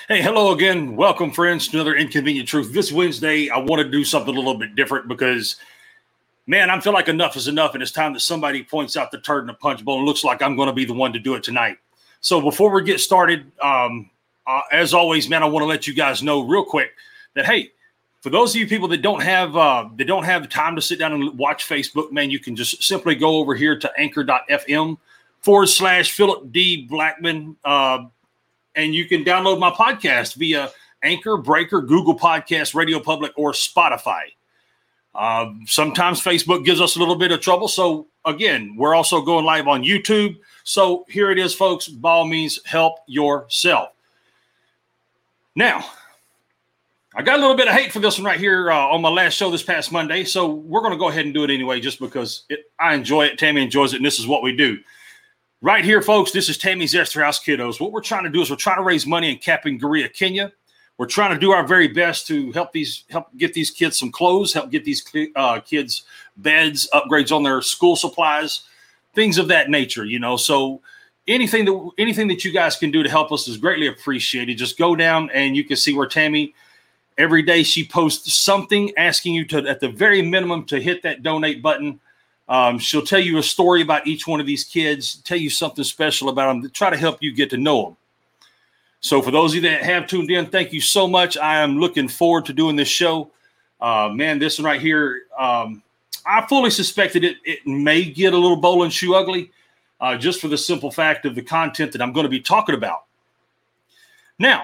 Hey, hello again. Welcome, friends, to another Inconvenient Truth. This Wednesday, I want to do something a little bit different because, man, I feel like enough is enough, and it's time that somebody points out the turd in the punch bowl. It looks like I'm going to be the one to do it tonight. So before we get started, as always, man, I want to let you guys know real quick that, hey, for those of you people that don't have time to sit down and watch Facebook, man, you can just simply go over here to anchor.fm/Philip D. Blackman, and you can download my podcast via Anchor, Breaker, Google Podcasts, Radio Public, or Spotify. Sometimes Facebook gives us a little bit of trouble. So, again, we're also going live on YouTube. So here it is, folks. By all means, help yourself. Now, I got a little bit of hate for this one right here on my last show this past Monday. So we're going to go ahead and do it anyway just because I enjoy it. Tammy enjoys it, and this is what we do. Right here, folks, this is Tammy's Esterhouse Kiddos. What we're trying to do is we're trying to raise money in Kapingaria, Kenya. We're trying to do our very best to help get these kids some clothes, help get these kids beds, upgrades on their school supplies, things of that nature, you know. So anything that you guys can do to help us is greatly appreciated. Just go down and you can see where Tammy, every day she posts something asking you to, at the very minimum, to hit that donate button. She'll tell you a story about each one of these kids, tell you something special about them, to try to help you get to know them. So for those of you that have tuned in, thank you so much. I am looking forward to doing this show. Man, this one right here, I fully suspected it may get a little bowl and shoe ugly, just for the simple fact of the content that I'm going to be talking about. Now,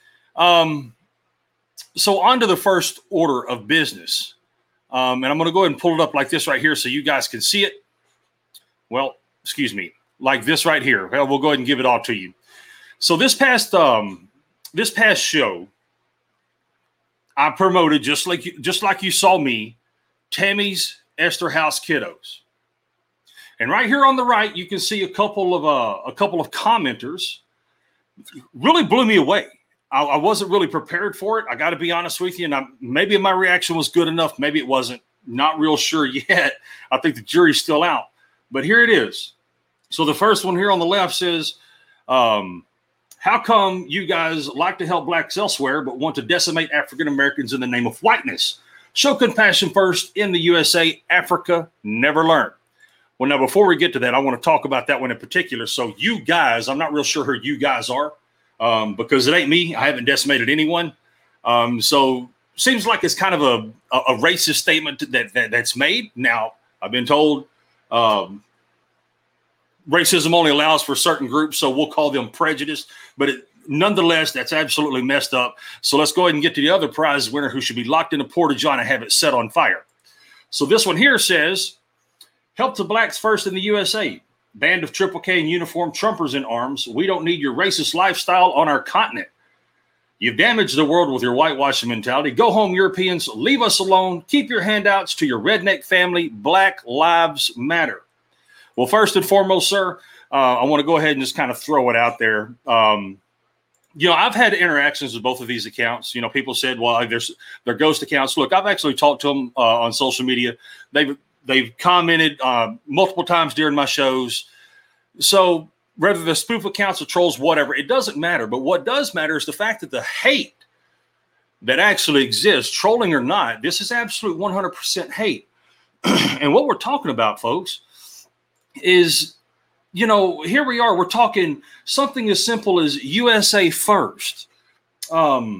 so on to the first order of business. And I'm going to go ahead and pull it up like this right here so you guys can see it. Well, excuse me, like this right here. Well, we'll go ahead and give it all to you. So this past show, I promoted just like you saw me, Tammy's Esterhouse Kiddos. And right here on the right, you can see a couple of commenters. Really blew me away. I wasn't really prepared for it. I got to be honest with you. And maybe my reaction was good enough. Maybe it wasn't. Not real sure yet. I think the jury's still out. But here it is. So the first one here on the left says, how come you guys like to help blacks elsewhere but want to decimate African Americans in the name of whiteness? Show compassion first in the USA. Africa never learned. Well, now, before we get to that, I want to talk about that one in particular. So you guys, I'm not real sure who you guys are. Because it ain't me. I haven't decimated anyone. So seems like it's kind of a racist statement that's made. Now, I've been told racism only allows for certain groups, so we'll call them prejudiced. But nonetheless, that's absolutely messed up. So let's go ahead and get to the other prize winner who should be locked in a porta-john and have it set on fire. So this one here says, help the blacks first in the USA. Band of Triple K in uniform, Trumpers in arms. We don't need your racist lifestyle on our continent. You've damaged the world with your whitewashing mentality. Go home, Europeans. Leave us alone. Keep your handouts to your redneck family. Black Lives Matter. Well, first and foremost, sir, I want to go ahead and just kind of throw it out there. You know, I've had interactions with both of these accounts. You know, people said, well, they're ghost accounts. Look, I've actually talked to them on social media. They've commented multiple times during my shows. So whether the spoof accounts or trolls, whatever, it doesn't matter. But what does matter is the fact that the hate that actually exists, trolling or not, this is absolute 100% hate. And what we're talking about, folks, is, you know, here we are. We're talking something as simple as USA first. Go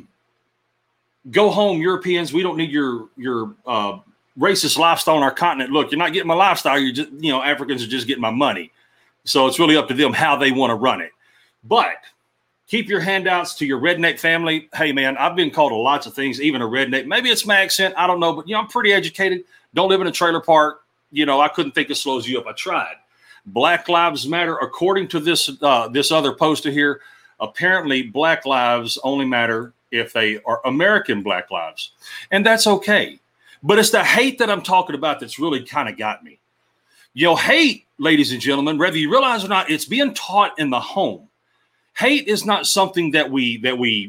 home, Europeans. We don't need your racist lifestyle on our continent. Look, you're not getting my lifestyle. You're just, you know, Africans are just getting my money. So it's really up to them how they want to run it. But keep your handouts to your redneck family. Hey, man, I've been called lots of things, even a redneck. Maybe it's my accent. I don't know. But, you know, I'm pretty educated. Don't live in a trailer park. You know, I couldn't think as slow as you if I tried. Black Lives Matter. According to this other poster here, apparently black lives only matter if they are American black lives. And that's okay. But it's the hate that I'm talking about that's really kind of got me. You know, hate, ladies and gentlemen, whether you realize or not, it's being taught in the home. Hate is not something that we're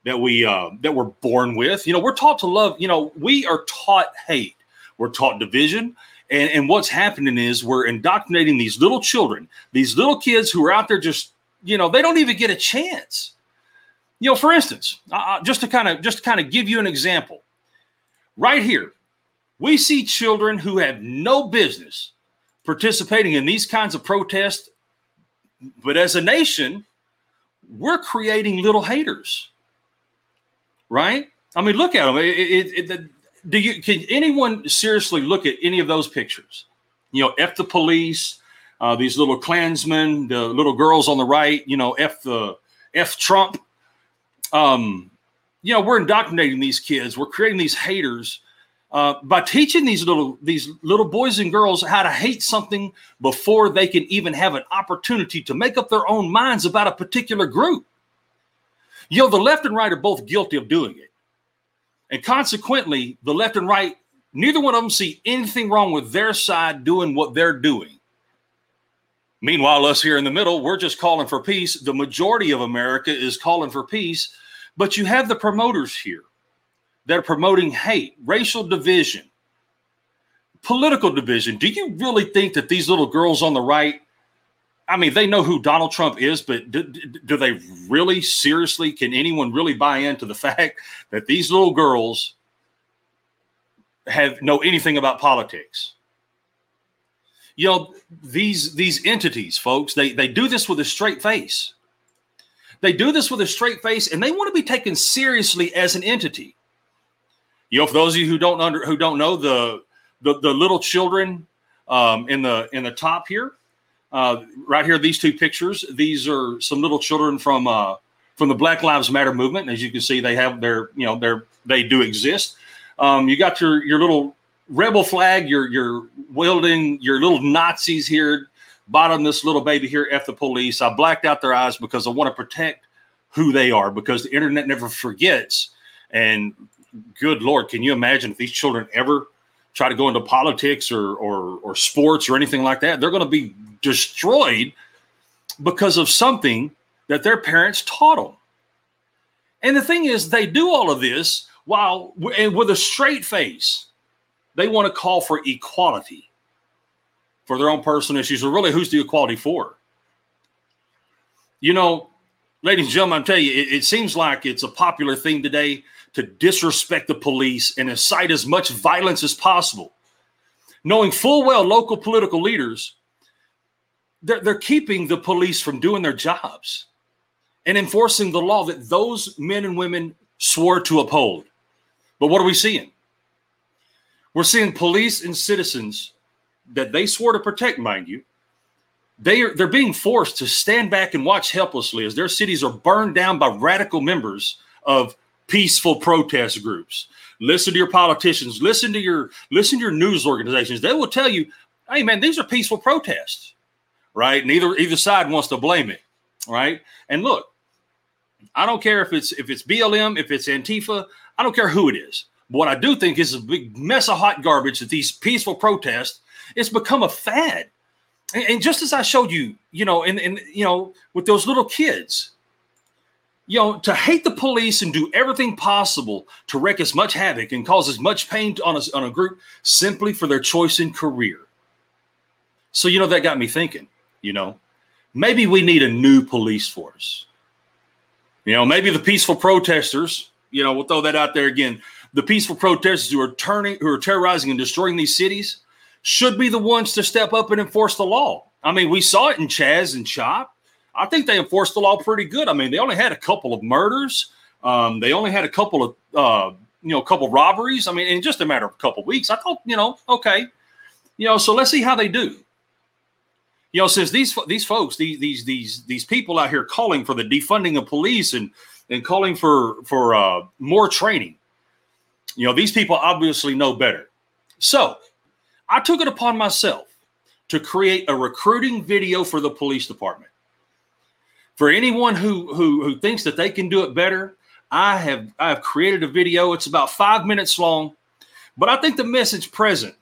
born with. You know, we're taught to love. You know, we are taught hate. We're taught division. And what's happening is we're indoctrinating these little children, these little kids who are out there just, you know, they don't even get a chance. For instance, just to kind of give you an example, right here, we see children who have no business participating in these kinds of protests, but as a nation, we're creating little haters, right? I mean, look at them. Can anyone seriously look at any of those pictures? F the police, these little Klansmen, the little girls on the right, F Trump. We're indoctrinating these kids. We're creating these haters by teaching these little boys and girls how to hate something before they can even have an opportunity to make up their own minds about a particular group. The left and right are both guilty of doing it. And consequently, the left and right, neither one of them see anything wrong with their side doing what they're doing. Meanwhile, us here in the middle, we're just calling for peace. The majority of America is calling for peace. But you have the promoters here that are promoting hate, racial division, political division. Do you really think that these little girls on the right, I mean, they know who Donald Trump is, but do they really seriously, can anyone really buy into the fact that these little girls know anything about politics? These entities, folks, they do this with a straight face. They do this with a straight face, and they want to be taken seriously as an entity. For those of you who don't know the little children in the top here, right here, these two pictures. These are some little children from the Black Lives Matter movement. And as you can see, they do exist. You got your little rebel flag. You're wielding your little Nazis here. Bottom this little baby here, F the police. I blacked out their eyes because I want to protect who they are, because the internet never forgets. And good Lord, can you imagine if these children ever try to go into politics or sports or anything like that? They're going to be destroyed because of something that their parents taught them. And the thing is, they do all of this and with a straight face. They want to call for equality for their own personal issues. Or really, who's the equality for? Ladies and gentlemen, I'm telling you, it seems like it's a popular thing today to disrespect the police and incite as much violence as possible, knowing full well local political leaders, they're keeping the police from doing their jobs and enforcing the law that those men and women swore to uphold. But what are we seeing? We're seeing police and citizens that they swore to protect, mind you. They're being forced to stand back and watch helplessly as their cities are burned down by radical members of peaceful protest groups. Listen to your politicians. Listen to your news organizations. They will tell you, hey, man, these are peaceful protests, right? And either side wants to blame it, right? And look, I don't care if it's BLM, if it's Antifa, I don't care who it is. But what I do think is a big mess of hot garbage that these peaceful protests, it's become a fad. And just as I showed you, with those little kids, to hate the police and do everything possible to wreak as much havoc and cause as much pain on a group simply for their choice in career. So, that got me thinking, maybe we need a new police force. Maybe the peaceful protesters, we'll throw that out there again. The peaceful protesters who are terrorizing and destroying these cities should be the ones to step up and enforce the law. I mean, we saw it in Chaz and Chop. I think they enforced the law pretty good. I mean, they only had a couple of murders. They only had a couple of, couple robberies. I mean, in just a matter of a couple of weeks, I thought, okay, so let's see how they do. Since these folks, these people out here calling for the defunding of police and calling for more training, these people obviously know better. So I took it upon myself to create a recruiting video for the police department. For anyone who thinks that they can do it better, I have created a video. It's about 5 minutes long, but I think the message present,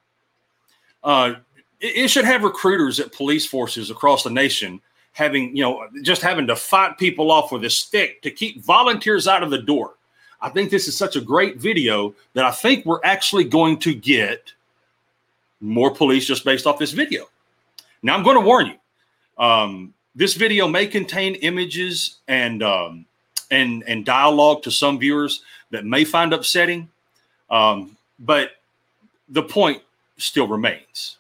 it should have recruiters at police forces across the nation having to fight people off with a stick to keep volunteers out of the door. I think this is such a great video that I think we're actually going to get more police just based off this video. Now, I'm going to warn you. This video may contain images and and dialogue to some viewers that may find upsetting, but the point still remains.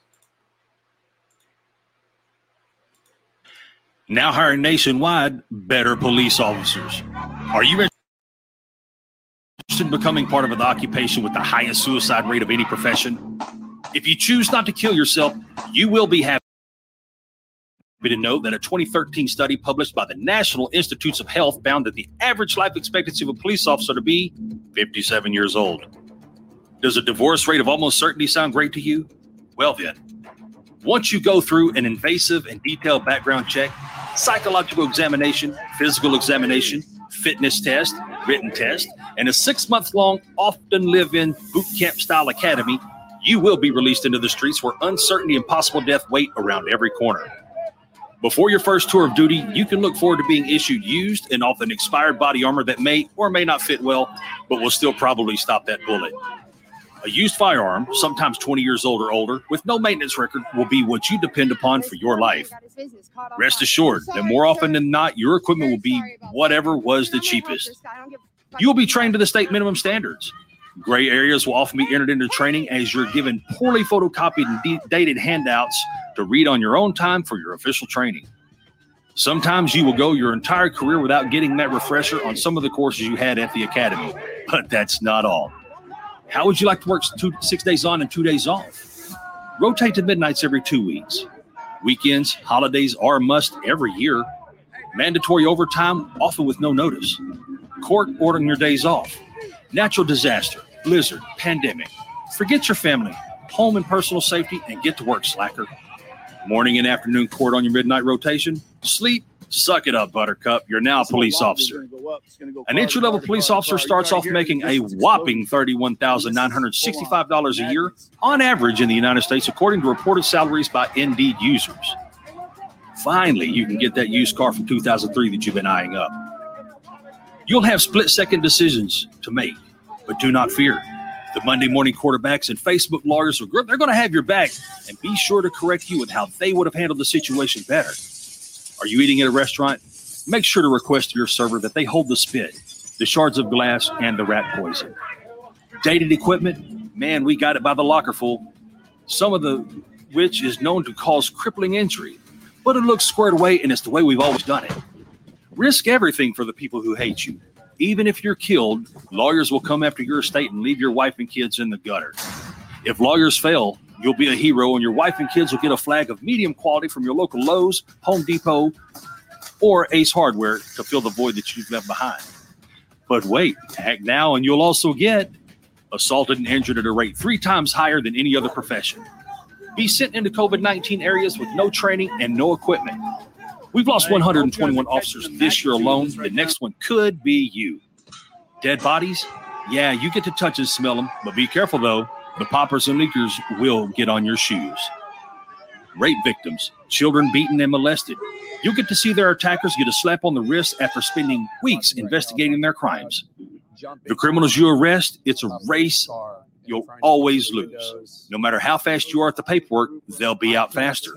Now hiring nationwide better police officers. Are you interested in becoming part of an occupation with the highest suicide rate of any profession? If you choose not to kill yourself, you will be happy to know that a 2013 study published by the National Institutes of Health found that the average life expectancy of a police officer to be 57 years old. Does a divorce rate of almost certainty sound great to you? Well then, once you go through an invasive and detailed background check, psychological examination, physical examination, fitness test, written test, and a 6-month-long often live-in boot camp style academy, you will be released into the streets where uncertainty and possible death wait around every corner. Before your first tour of duty, you can look forward to being issued used and often expired body armor that may or may not fit well, but will still probably stop that bullet. A used firearm, sometimes 20 years old or older, with no maintenance record, will be what you depend upon for your life. Rest assured that more often than not, your equipment will be whatever was the cheapest. You will be trained to the state minimum standards. Gray areas will often be entered into training as you're given poorly photocopied and dated handouts to read on your own time for your official training. Sometimes you will go your entire career without getting that refresher on some of the courses you had at the academy, but that's not all. How would you like to work 6 days on and 2 days off? Rotate to midnights every 2 weeks. Weekends, holidays are a must every year. Mandatory overtime, often with no notice. Court ordering your days off. Natural disaster, blizzard, pandemic. Forget your family, home and personal safety, and get to work, slacker. Morning and afternoon court on your midnight rotation. Sleep, suck it up, buttercup. You're now a police officer. An entry-level police officer starts off making a whopping $31,965 a year on average in the United States, according to reported salaries by Indeed users. Finally, you can get that used car from 2003 that you've been eyeing up. You'll have split-second decisions to make, but do not fear. The Monday morning quarterbacks and Facebook lawyers, they're going to have your back and be sure to correct you with how they would have handled the situation better. Are you eating at a restaurant? Make sure to request to your server that they hold the spit, the shards of glass, and the rat poison. Dated equipment? Man, we got it by the locker full. Some of the which is known to cause crippling injury, but it looks squared away and it's the way we've always done it. Risk everything for the people who hate you. Even if you're killed, lawyers will come after your estate and leave your wife and kids in the gutter. If lawyers fail, you'll be a hero and your wife and kids will get a flag of medium quality from your local Lowe's, Home Depot, or Ace Hardware to fill the void that you've left behind. But wait, act now and you'll also get assaulted and injured at a rate 3 times higher than any other profession. Be sent into COVID-19 areas with no training and no equipment. We've lost 121 officers this year alone. The next one could be you. Dead bodies? Yeah, you get to touch and smell them, but be careful though. The poppers and leakers will get on your shoes. Rape victims, children beaten and molested. You'll get to see their attackers get a slap on the wrist after spending weeks investigating their crimes. The criminals you arrest, it's a race you'll always lose. No matter how fast you are at the paperwork, they'll be out faster.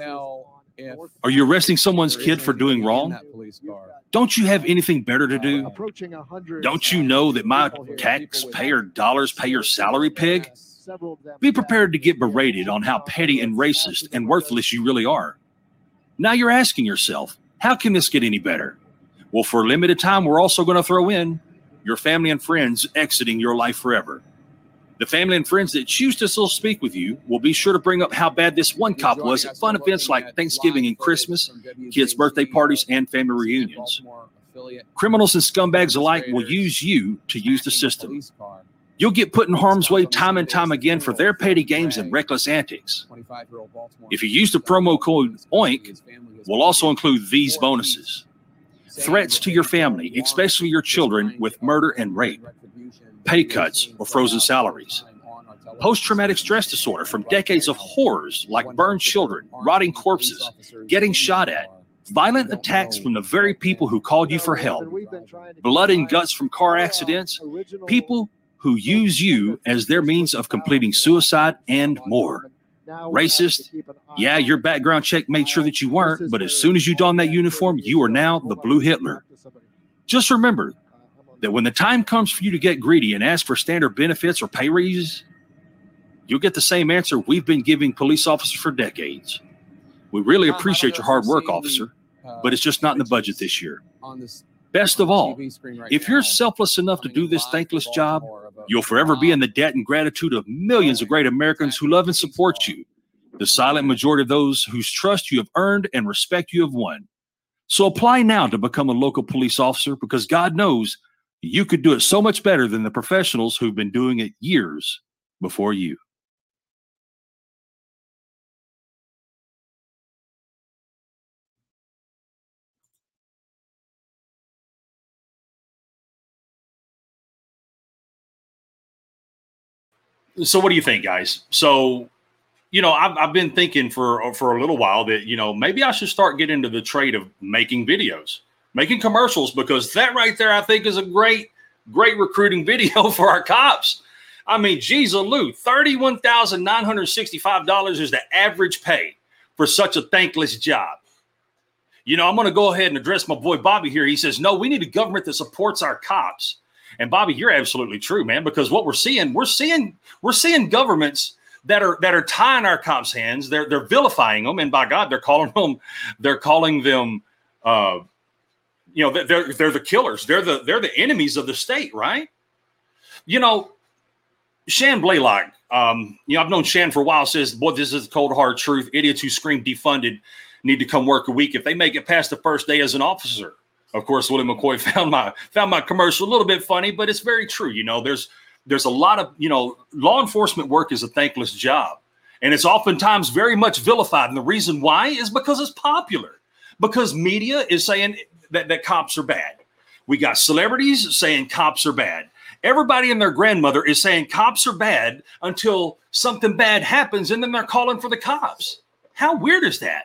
Are you arresting someone's kid for doing wrong? Don't you have anything better to do? Don't you know that my taxpayer dollars pay your salary, pig? Be prepared to get berated on how petty and racist and worthless you really are. Now you're asking yourself, how can this get any better? Well, for a limited time, we're also going to throw in your family and friends exiting your life forever. The family and friends that choose to still speak with you will be sure to bring up how bad this one cop was at fun events like Thanksgiving and Christmas, kids' birthday parties, and family reunions. Criminals and scumbags alike will use you to use the system. You'll get put in harm's way time and time again for their petty games and reckless antics. If you use the promo code OINK, we'll also include these bonuses. Threats to your family, especially your children, with murder and rape. Pay cuts or frozen salaries. Post-traumatic stress disorder from decades of horrors like burned children, rotting corpses, getting shot at, violent attacks from the very people who called you for help, blood and guts from car accidents, people who use you as their means of completing suicide, and more. Racist? Yeah, your background check made sure that you weren't, but as soon as you don that uniform, you are now the Blue Hitler. Just remember, that when the time comes for you to get greedy and ask for standard benefits or pay raises, you'll get the same answer we've been giving police officers for decades. We really appreciate your hard work, officer, but it's just not in the budget this year. Best of all, if you're selfless enough to do this thankless job, you'll forever be in the debt and gratitude of millions of great Americans who love and support you, the silent majority of those whose trust you have earned and respect you have won. So apply now to become a local police officer, because God knows you could do it so much better than the professionals who've been doing it years before you. So what do you think, guys? So, I've been thinking for a little while that, maybe I should start getting into the trade of making videos, making commercials, because that right there, I think, is a great recruiting video for our cops. I mean, geez, Lou, $31,965 is the average pay for such a thankless job. I'm going to go ahead and address my boy Bobby here. He says, no, we need a government that supports our cops. And Bobby, you're absolutely true, man, because what we're seeing governments that are tying our cops' hands. They're vilifying them, and by God, they're calling them they're the killers. They're the enemies of the state, right? Shan Blaylock, I've known Shan for a while, says, boy, this is the cold hard truth. Idiots who scream defunded need to come work a week if they make it past the first day as an officer. Of course, Willie McCoy found my commercial a little bit funny, but it's very true. There's a lot of, law enforcement work is a thankless job, and it's oftentimes very much vilified. And the reason why is because it's popular, because media is saying that cops are bad. We got celebrities saying cops are bad. Everybody and their grandmother is saying cops are bad until something bad happens, and then they're calling for the cops. How weird is that?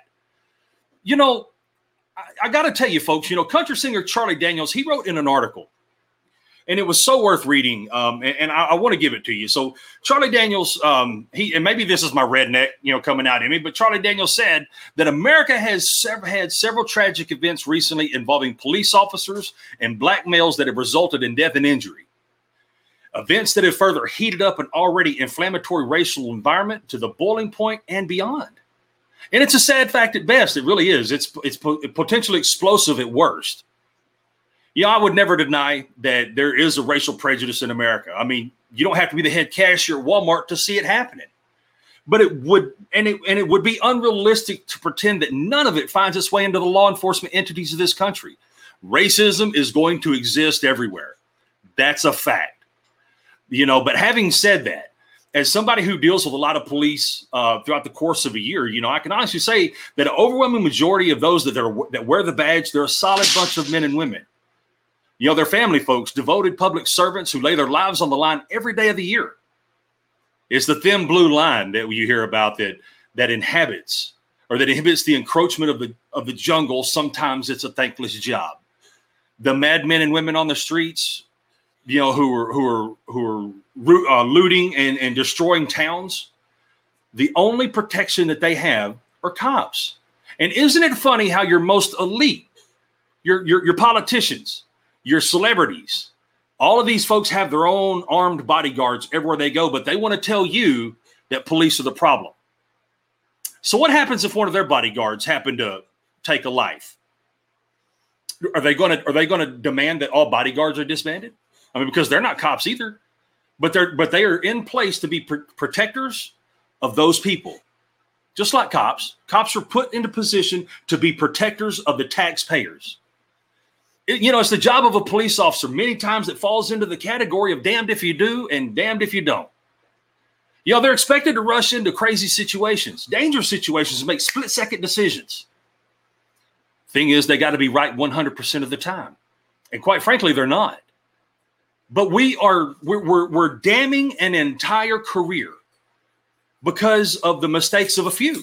I got to tell you, folks, country singer Charlie Daniels, he wrote in an article, and it was so worth reading, and I want to give it to you. So Charlie Daniels, and maybe this is my redneck, coming out in me, but Charlie Daniels said that America has had several tragic events recently involving police officers and black males that have resulted in death and injury. Events that have further heated up an already inflammatory racial environment to the boiling point and beyond. And it's a sad fact at best. It really is. It's potentially explosive at worst. I would never deny that there is a racial prejudice in America. I mean, you don't have to be the head cashier at Walmart to see it happening. But it would be unrealistic to pretend that none of it finds its way into the law enforcement entities of this country. Racism is going to exist everywhere. That's a fact. But having said that, as somebody who deals with a lot of police throughout the course of a year, I can honestly say that an overwhelming majority of those that wear the badge, they're a solid bunch of men and women. They're family folks, devoted public servants who lay their lives on the line every day of the year. It's the thin blue line that you hear about that inhibits the encroachment of the jungle. Sometimes it's a thankless job. The madmen and women on the streets, who are looting and destroying towns, the only protection that they have are cops. And isn't it funny how your most elite, your politicians, your celebrities, all of these folks have their own armed bodyguards everywhere they go, but they want to tell you that police are the problem. So what happens if one of their bodyguards happen to take a life? Are they going to demand that all bodyguards are disbanded? I mean, because they're not cops either, but they are in place to be protectors of those people. Just like cops are put into position to be protectors of the taxpayers. It's the job of a police officer. Many times it falls into the category of damned if you do and damned if you don't. They're expected to rush into crazy situations, dangerous situations, and make split-second decisions. Thing is, they got to be right 100% of the time. And quite frankly, they're not. But we're damning an entire career because of the mistakes of a few.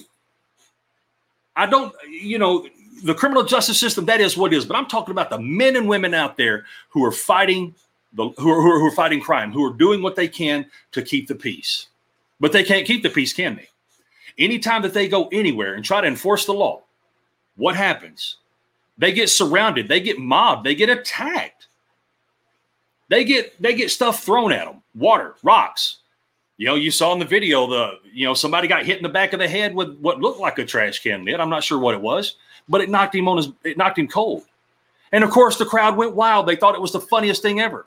The criminal justice system, that is what it is. But I'm talking about the men and women out there who are fighting who are fighting crime, who are doing what they can to keep the peace. But they can't keep the peace, can they? Anytime that they go anywhere and try to enforce the law, what happens? They get surrounded, they get mobbed, they get attacked. They get stuff thrown at them, water, rocks. You saw in the video, somebody got hit in the back of the head with what looked like a trash can lid. I'm not sure what it was, but it knocked him cold. And of course, the crowd went wild. They thought it was the funniest thing ever.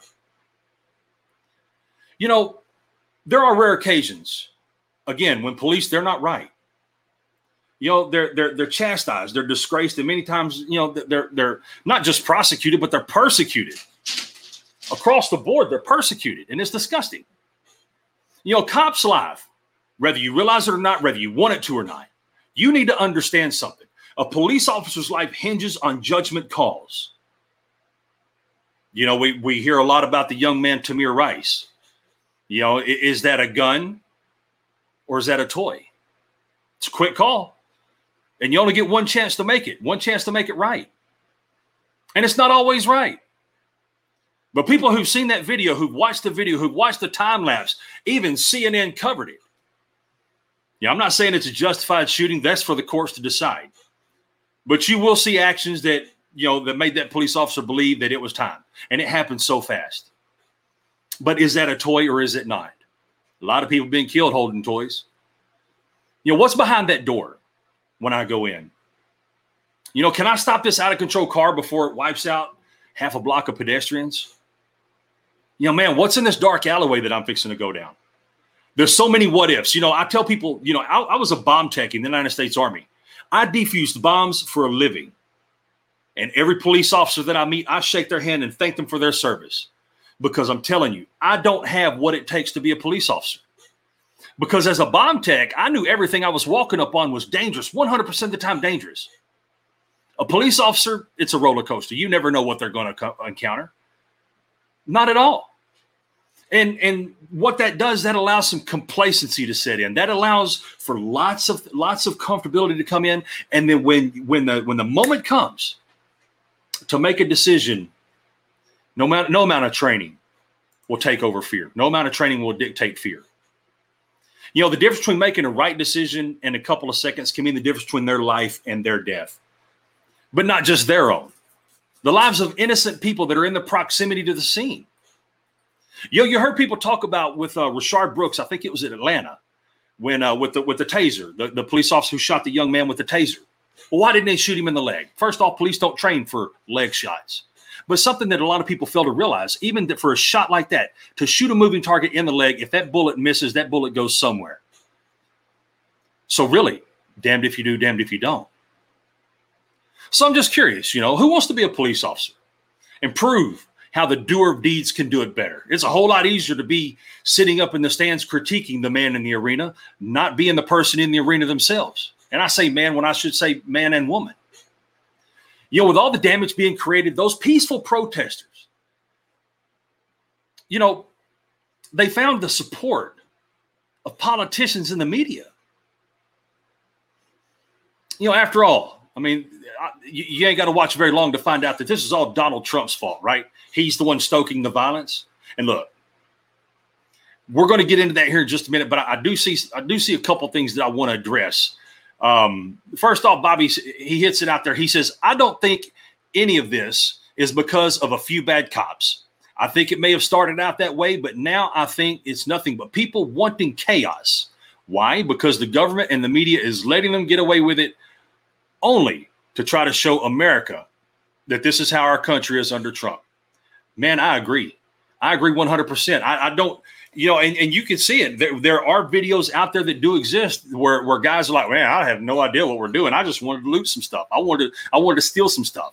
There are rare occasions, again, when police, they're not right. They're chastised, they're disgraced, and many times, they're not just prosecuted, but they're persecuted. Across the board, they're persecuted, and it's disgusting. Cops' life, whether you realize it or not, whether you want it to or not, you need to understand something. A police officer's life hinges on judgment calls. We hear a lot about the young man, Tamir Rice. Is that a gun or is that a toy? It's a quick call. And you only get one chance to make it right. And it's not always right. But people who've seen that video, who've watched the video, who've watched the time lapse, even CNN covered it. I'm not saying it's a justified shooting. That's for the courts to decide. But you will see actions that, that made that police officer believe that it was time. And it happened so fast. But is that a toy or is it not? A lot of people being killed holding toys. What's behind that door when I go in? Can I stop this out of control car before it wipes out half a block of pedestrians? Man, what's in this dark alleyway that I'm fixing to go down? There's so many what ifs. I tell people, I was a bomb tech in the United States Army. I defused bombs for a living. And every police officer that I meet, I shake their hand and thank them for their service. Because I'm telling you, I don't have what it takes to be a police officer. Because as a bomb tech, I knew everything I was walking up on was dangerous, 100% of the time dangerous. A police officer, it's a roller coaster. You never know what they're going to encounter. Not at all. And what that does, that allows some complacency to set in. That allows for lots of comfortability to come in. And then when the moment comes to make a decision, no amount of training will take over fear. No amount of training will dictate fear. The difference between making a right decision in a couple of seconds can mean the difference between their life and their death. But not just their own. The lives of innocent people that are in the proximity to the scene. You heard people talk about with Rashard Brooks, I think it was in Atlanta, when with the taser, the police officer who shot the young man with the taser. Well, why didn't they shoot him in the leg? First off, police don't train for leg shots. But something that a lot of people fail to realize, even that for a shot like that, to shoot a moving target in the leg, if that bullet misses, that bullet goes somewhere. So really, damned if you do, damned if you don't. So I'm just curious, who wants to be a police officer and prove how the doer of deeds can do it better? It's a whole lot easier to be sitting up in the stands critiquing the man in the arena, not being the person in the arena themselves. And I say man when I should say man and woman. With all the damage being created, those peaceful protesters, they found the support of politicians in the media. After all, you ain't got to watch very long to find out that this is all Donald Trump's fault, right? He's the one stoking the violence. And look, we're going to get into that here in just a minute, but I do see a couple things that I want to address. First off, Bobby, he hits it out there. He says, I don't think any of this is because of a few bad cops. I think it may have started out that way, but now I think it's nothing but people wanting chaos. Why? Because the government and the media is letting them get away with it only to try to show America that this is how our country is under Trump. Man, I agree. I agree 100%. I don't, and you can see it. There are videos out there that do exist where guys are like, man, I have no idea what we're doing. I just wanted to loot some stuff. I wanted to steal some stuff.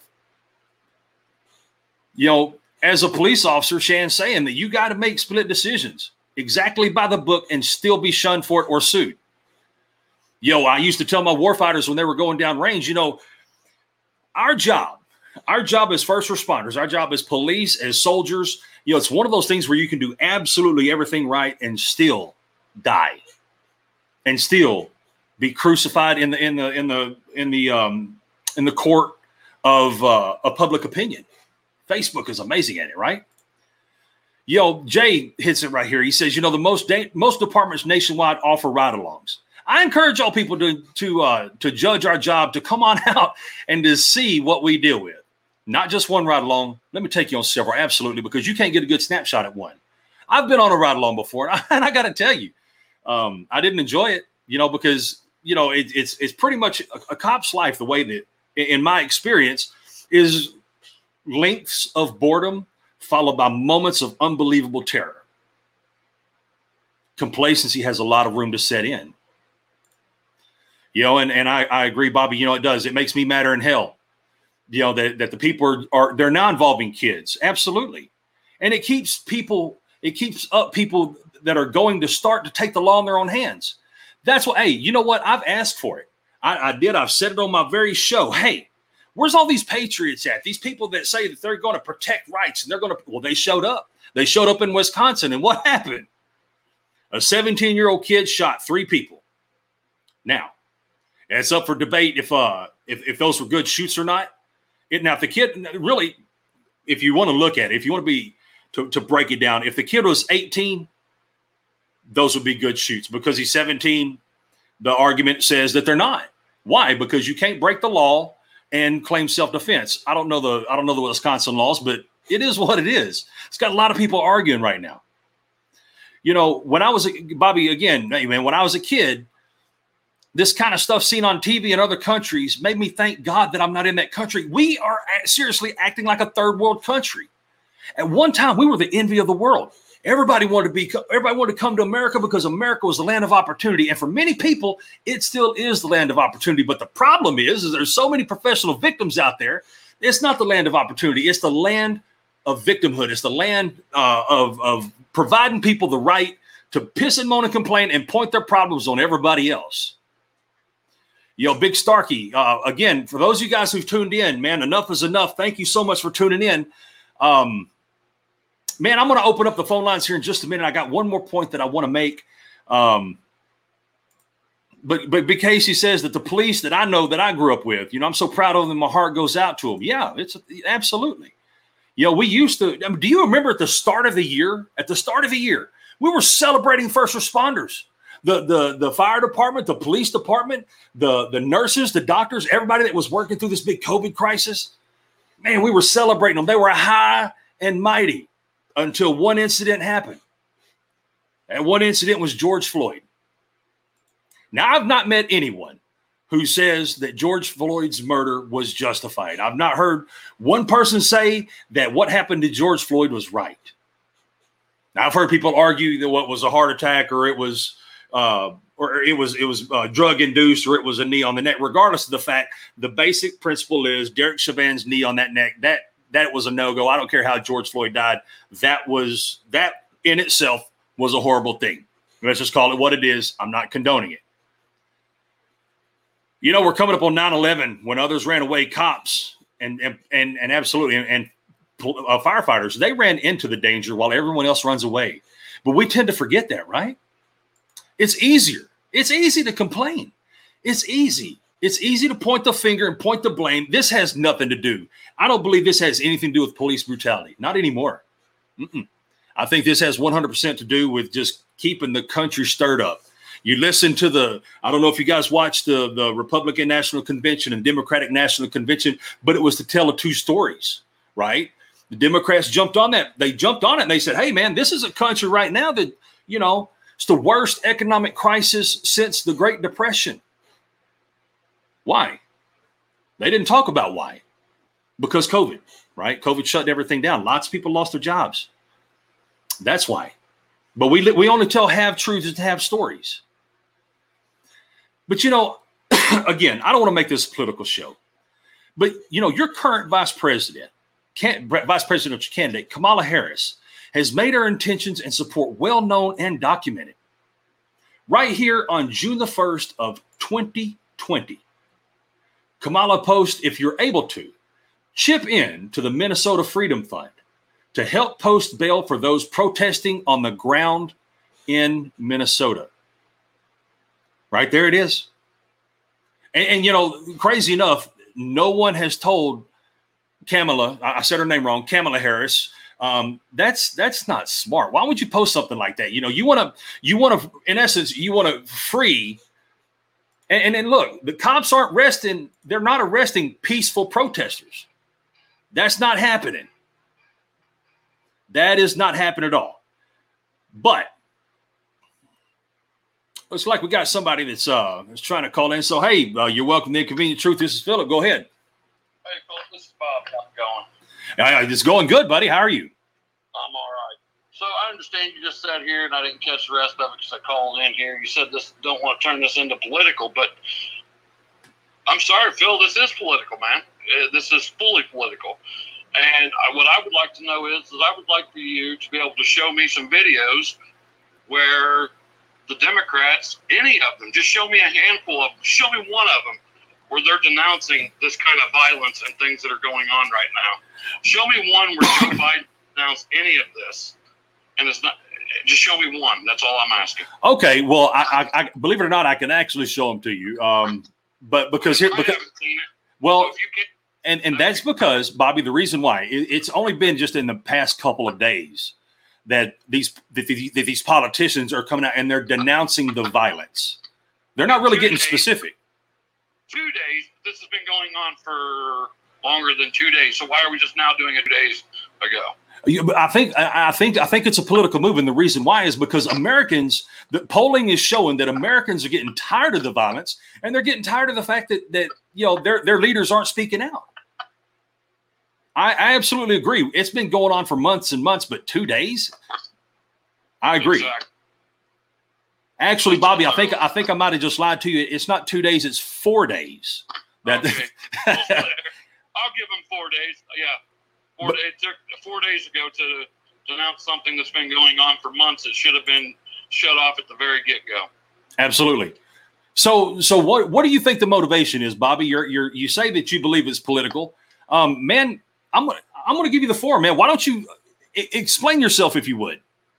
As a police officer, Shan's saying that you got to make split decisions exactly by the book and still be shunned for it or sued. I used to tell my warfighters when they were going down range, our job as first responders, our job as police, as soldiers, it's one of those things where you can do absolutely everything right and still die and still be crucified in the court of public opinion. Facebook is amazing at it, right? Jay hits it right here. He says, the most departments nationwide offer ride-alongs. I encourage all people to judge our job, to come on out and to see what we deal with. Not just one ride along. Let me take you on several, absolutely, because you can't get a good snapshot at one. I've been on a ride along before, and I got to tell you, I didn't enjoy it, because, it's pretty much a cop's life, the way that, in my experience, is lengths of boredom followed by moments of unbelievable terror. Complacency has a lot of room to set in. And I agree, Bobby, it does. It makes me madder in hell, that the people they're now involving kids. Absolutely. And it keeps up people that are going to start to take the law in their own hands. That's what, hey, you know what? I've asked for it. I did. I've said it on my very show. Hey, where's all these patriots at? These people that say that they're going to protect rights and they're going to, well, they showed up. They showed up in Wisconsin. And what happened? A 17-year-old kid shot 3 people. Now, it's up for debate if those were good shoots or not. Now, if the kid really, if you want to look at it, if you want to be to break it down, if the kid was 18, those would be good shoots. Because he's 17, the argument says that they're not. Why? Because you can't break the law and claim self-defense. I don't know the Wisconsin laws, but it is what it is. It's got a lot of people arguing right now. When I was Bobby, again, man, when I was a kid, this kind of stuff seen on TV in other countries made me thank God that I'm not in that country. We are seriously acting like a third world country. At one time, we were the envy of the world. Everybody wanted to come to America because America was the land of opportunity. And for many people, it still is the land of opportunity. But the problem is there's so many professional victims out there. It's not the land of opportunity. It's the land of victimhood. It's the land of providing people the right to piss and moan and complain and point their problems on everybody else. Big Starkey, again, for those of you guys who've tuned in, man, enough is enough. Thank you so much for tuning in. Man, I'm going to open up the phone lines here in just a minute. I got one more point that I want to make. But Big Casey says that the police that I know that I grew up with, I'm so proud of them. My heart goes out to them. Yeah, it's absolutely. We used to, do you remember at the start of the year, we were celebrating first responders, the fire department, the police department, the nurses, the doctors, everybody that was working through this big COVID crisis. Man, we were celebrating them. They were high and mighty until one incident happened. And one incident was George Floyd. Now, I've not met anyone who says that George Floyd's murder was justified. I've not heard one person say that what happened to George Floyd was right. Now, I've heard people argue that what was a heart attack or it was drug induced or it was a knee on the neck. Regardless of the fact, the basic principle is Derek Chauvin's knee on that neck. That was a no-go. I don't care how George Floyd died. That in itself was a horrible thing. Let's just call it what it is. I'm not condoning it. We're coming up on 9/11 when others ran away. Cops and absolutely and firefighters, they ran into the danger while everyone else runs away. But we tend to forget that, right? It's easier. It's easy to complain. It's easy. It's easy to point the finger and point the blame. This has nothing to do. I don't believe this has anything to do with police brutality. Not anymore. I think this has 100% to do with just keeping the country stirred up. You listen to I don't know if you guys watched the Republican National Convention and Democratic National Convention, but it was to tell the two stories, right? The Democrats jumped on that. They jumped on it and they said, hey, man, this is a country right now that, it's the worst economic crisis since the Great Depression. Why? They didn't talk about why. Because COVID, right? COVID shut everything down. Lots of people lost their jobs. That's why. But we only tell half truths to have stories. But, again, I don't want to make this a political show. But, your current vice presidential candidate, Kamala Harris, has made her intentions and support well-known and documented. Right here on June the 1st of 2020, Kamala posts, if you're able to, chip in to the Minnesota Freedom Fund to help post bail for those protesting on the ground in Minnesota. Right there it is. And crazy enough, no one has told Kamala, I said her name wrong, Kamala Harris, that's not smart. Why would you post something like that? You want to, in essence, you want to free. And then look, the cops aren't arresting. They're not arresting peaceful protesters. That's not happening. That is not happening at all. But looks like we got somebody that's trying to call in. So, hey, you're welcome to Inconvenient Truth. This is Philip. Go ahead. Hey, Philip, this is Bob. How's it going? It's going good, buddy. How are you? I'm all right. So I understand you just sat here, and I didn't catch the rest of it because I called in here. You said this don't want to turn this into political, but I'm sorry, Phil. This is political, man. This is fully political. And what I would like to know is that I would like for you to be able to show me some videos where the Democrats, any of them, just show me a handful of them, show me one of them where they're denouncing this kind of violence and things that are going on right now. Show me one where Joe Biden denounced any of this. And it's not, just show me one. That's all I'm asking. Okay. Well, I believe it or not, I can actually show them to you. But because here, because, haven't seen it. Well, So if you can, and that's because, Bobby, the reason why it's only been just in the past couple of days that these politicians are coming out and they're denouncing the violence. They're not really getting specific. 2 days. This has been going on for longer than 2 days. So why are we just now doing it 2 days ago? I think it's a political move, and the reason why is because Americans. The polling is showing that Americans are getting tired of the violence, and they're getting tired of the fact that their leaders aren't speaking out. I absolutely agree. It's been going on for months and months, but 2 days. I agree. Exactly. Actually, Bobby, I think I might have just lied to you. It's not 2 days; it's 4 days. Okay. I'll give them 4 days. Yeah. 4 days. It took 4 days ago to denounce something that's been going on for months. It should have been shut off at the very get-go. Absolutely. So what do you think the motivation is, Bobby? You say that you believe it's political. Man, I'm gonna give you the floor, man. Why don't you explain yourself if you would?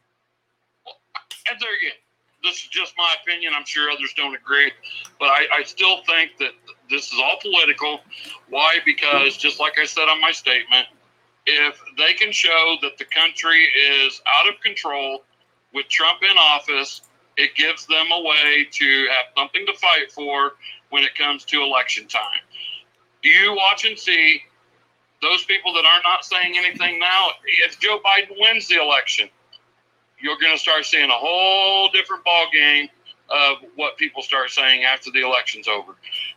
And there again, this is just my opinion. I'm sure others don't agree, but I still think that this is all political. Why? Because just like I said on my statement, if they can show that the country is out of control with Trump in office, it gives them a way to have something to fight for when it comes to election time. You watch and see those people that are not saying anything now. If Joe Biden wins the election, you're going to start seeing a whole different ball game of what people start saying after the election's over.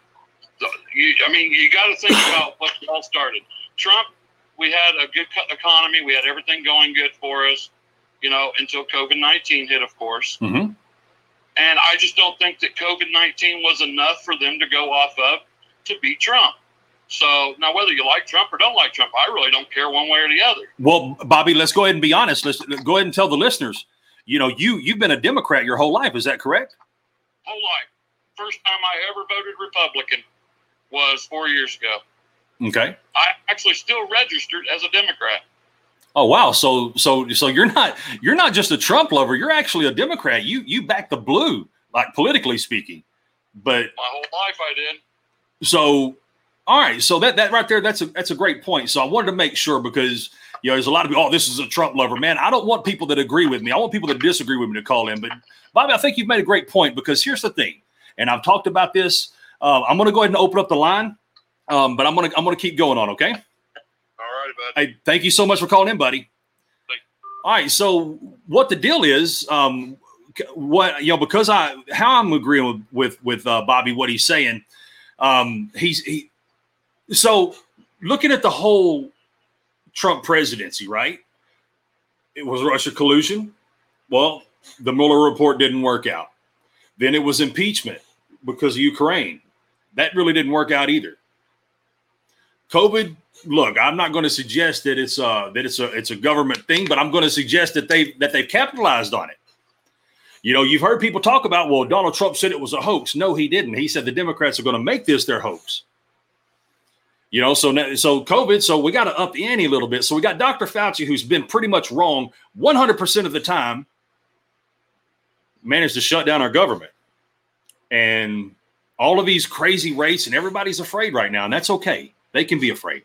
You got to think about what all started. Trump, we had a good economy. We had everything going good for us, until COVID-19 hit, of course. Mm-hmm. And I just don't think that COVID-19 was enough for them to go off of to beat Trump. So now whether you like Trump or don't like Trump, I really don't care one way or the other. Well, Bobby, let's go ahead and be honest. Let's go ahead and tell the listeners, you've been a Democrat your whole life. Is that correct? Whole life. First time I ever voted Republican was 4 years ago. Okay. I actually still registered as a Democrat. Oh, wow. So you're not just a Trump lover. You're actually a Democrat. You back the blue, like politically speaking. But my whole life I did. So, all right. So that right there, that's a great point. So I wanted to make sure because there's a lot of people. Oh, this is a Trump lover, man. I don't want people that agree with me. I want people that disagree with me to call in. But Bobby, I think you've made a great point because here's the thing, and I've talked about this. I'm going to go ahead and open up the line, but I'm gonna keep going on. Okay. All right, bud. Hey, thank you so much for calling in, buddy. All right. So what the deal is, because how I'm agreeing with Bobby, what he's saying, so looking at the whole Trump presidency, right? It was Russia collusion. Well, the Mueller report didn't work out. Then it was impeachment because of Ukraine. That really didn't work out either. COVID. Look, I'm not going to suggest that it's a government thing, but I'm going to suggest that they've capitalized on it. You've heard people talk about, well, Donald Trump said it was a hoax. No, he didn't. He said the Democrats are going to make this their hoax. So COVID. So we got to up the ante a little bit. So we got Dr. Fauci, who's been pretty much wrong 100% of the time, managed to shut down our government, and all of these crazy rates, and everybody's afraid right now, and that's okay. They can be afraid.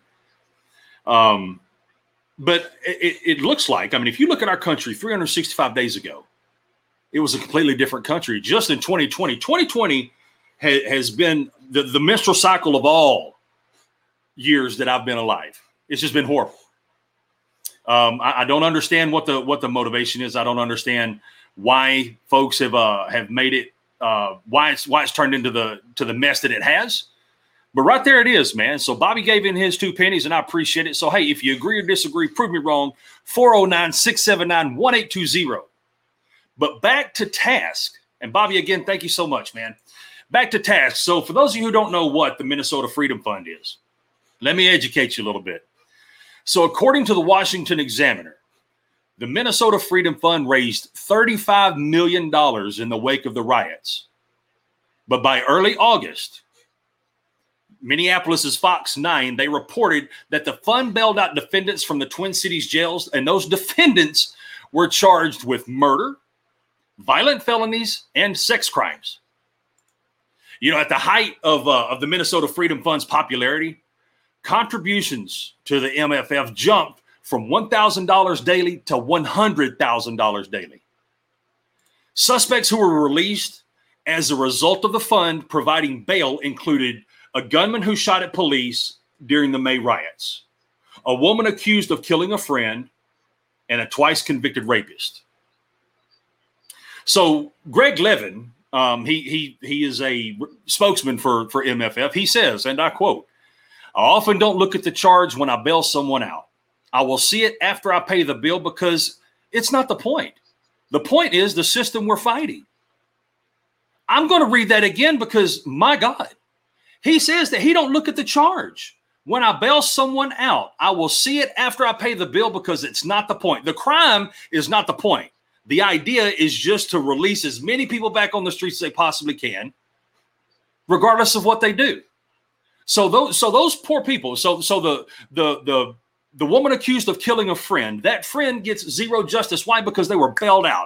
But it looks like, if you look at our country 365 days ago, it was a completely different country. Just in 2020 has been the menstrual cycle of all years that I've been alive. It's just been horrible. I don't understand what the motivation is. I don't understand why folks have made it why it's turned into the mess that it has. But right there it is, man. So Bobby gave in his 2 pennies, and I appreciate it. So, hey, if you agree or disagree, prove me wrong, 409-679-1820. But back to task. And Bobby, again, thank you so much, man. Back to task. So for those of you who don't know what the Minnesota Freedom Fund is, let me educate you a little bit. So according to the Washington Examiner, the Minnesota Freedom Fund raised $35 million in the wake of the riots. But by early August, Minneapolis's Fox 9, they reported that the fund bailed out defendants from the Twin Cities jails, and those defendants were charged with murder, violent felonies, and sex crimes. You know, at the height of the Minnesota Freedom Fund's popularity, contributions to the MFF jumped from $1,000 daily to $100,000 daily. Suspects who were released as a result of the fund providing bail included a gunman who shot at police during the May riots, a woman accused of killing a friend, and a twice convicted rapist. So Greg Levin, he is a spokesman for MFF. He says, and I quote, "I often don't look at the charge when I bail someone out. I will see it after I pay the bill because it's not the point. The point is the system we're fighting." I'm going to read that again because, my God, he says that he don't look at the charge. When I bail someone out, I will see it after I pay the bill because it's not the point. The crime is not the point. The idea is just to release as many people back on the streets as they possibly can, regardless of what they do. So those poor people. So the woman accused of killing a friend, that friend gets zero justice. Why? Because they were bailed out.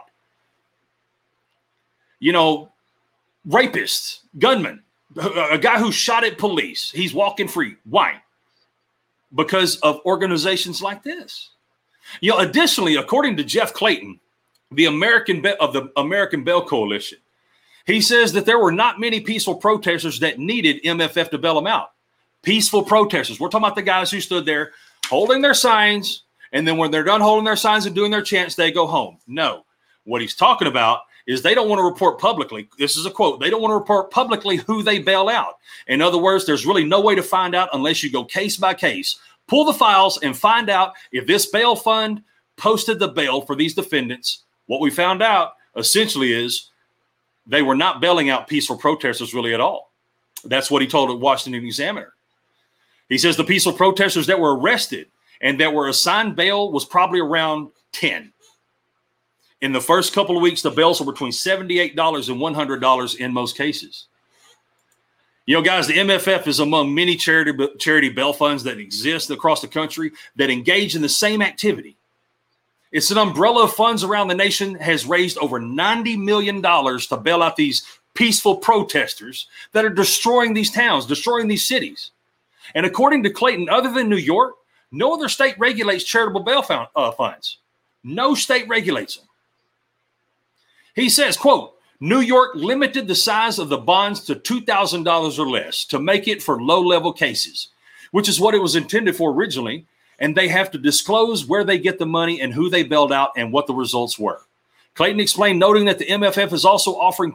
You know, rapists, gunmen, a guy who shot at police, he's walking free. Why? Because of organizations like this. You know, additionally, according to Jeff Clayton, the American Bail Coalition, he says that there were not many peaceful protesters that needed MFF to bail them out. Peaceful protesters. We're talking about the guys who stood there holding their signs, and then when they're done holding their signs and doing their chants, they go home. No. What he's talking about is they don't want to report publicly. This is a quote. They don't want to report publicly who they bail out. In other words, there's really no way to find out unless you go case by case. Pull the files and find out if this bail fund posted the bail for these defendants. What we found out essentially is they were not bailing out peaceful protesters really at all. That's what he told the Washington Examiner. He says the peaceful protesters that were arrested and that were assigned bail was probably around 10. In the first couple of weeks, the bails were between $78 and $100 in most cases. You know, guys, the MFF is among many charity bail funds that exist across the country that engage in the same activity. It's an umbrella of funds around the nation, has raised over $90 million to bail out these peaceful protesters that are destroying these towns, destroying these cities. And according to Clayton, other than New York, no other state regulates charitable bail funds. No state regulates them. He says, quote, New York limited the size of the bonds to $2,000 or less to make it for low-level cases, which is what it was intended for originally, and they have to disclose where they get the money and who they bailed out and what the results were. Clayton explained, noting that the MFF is also offering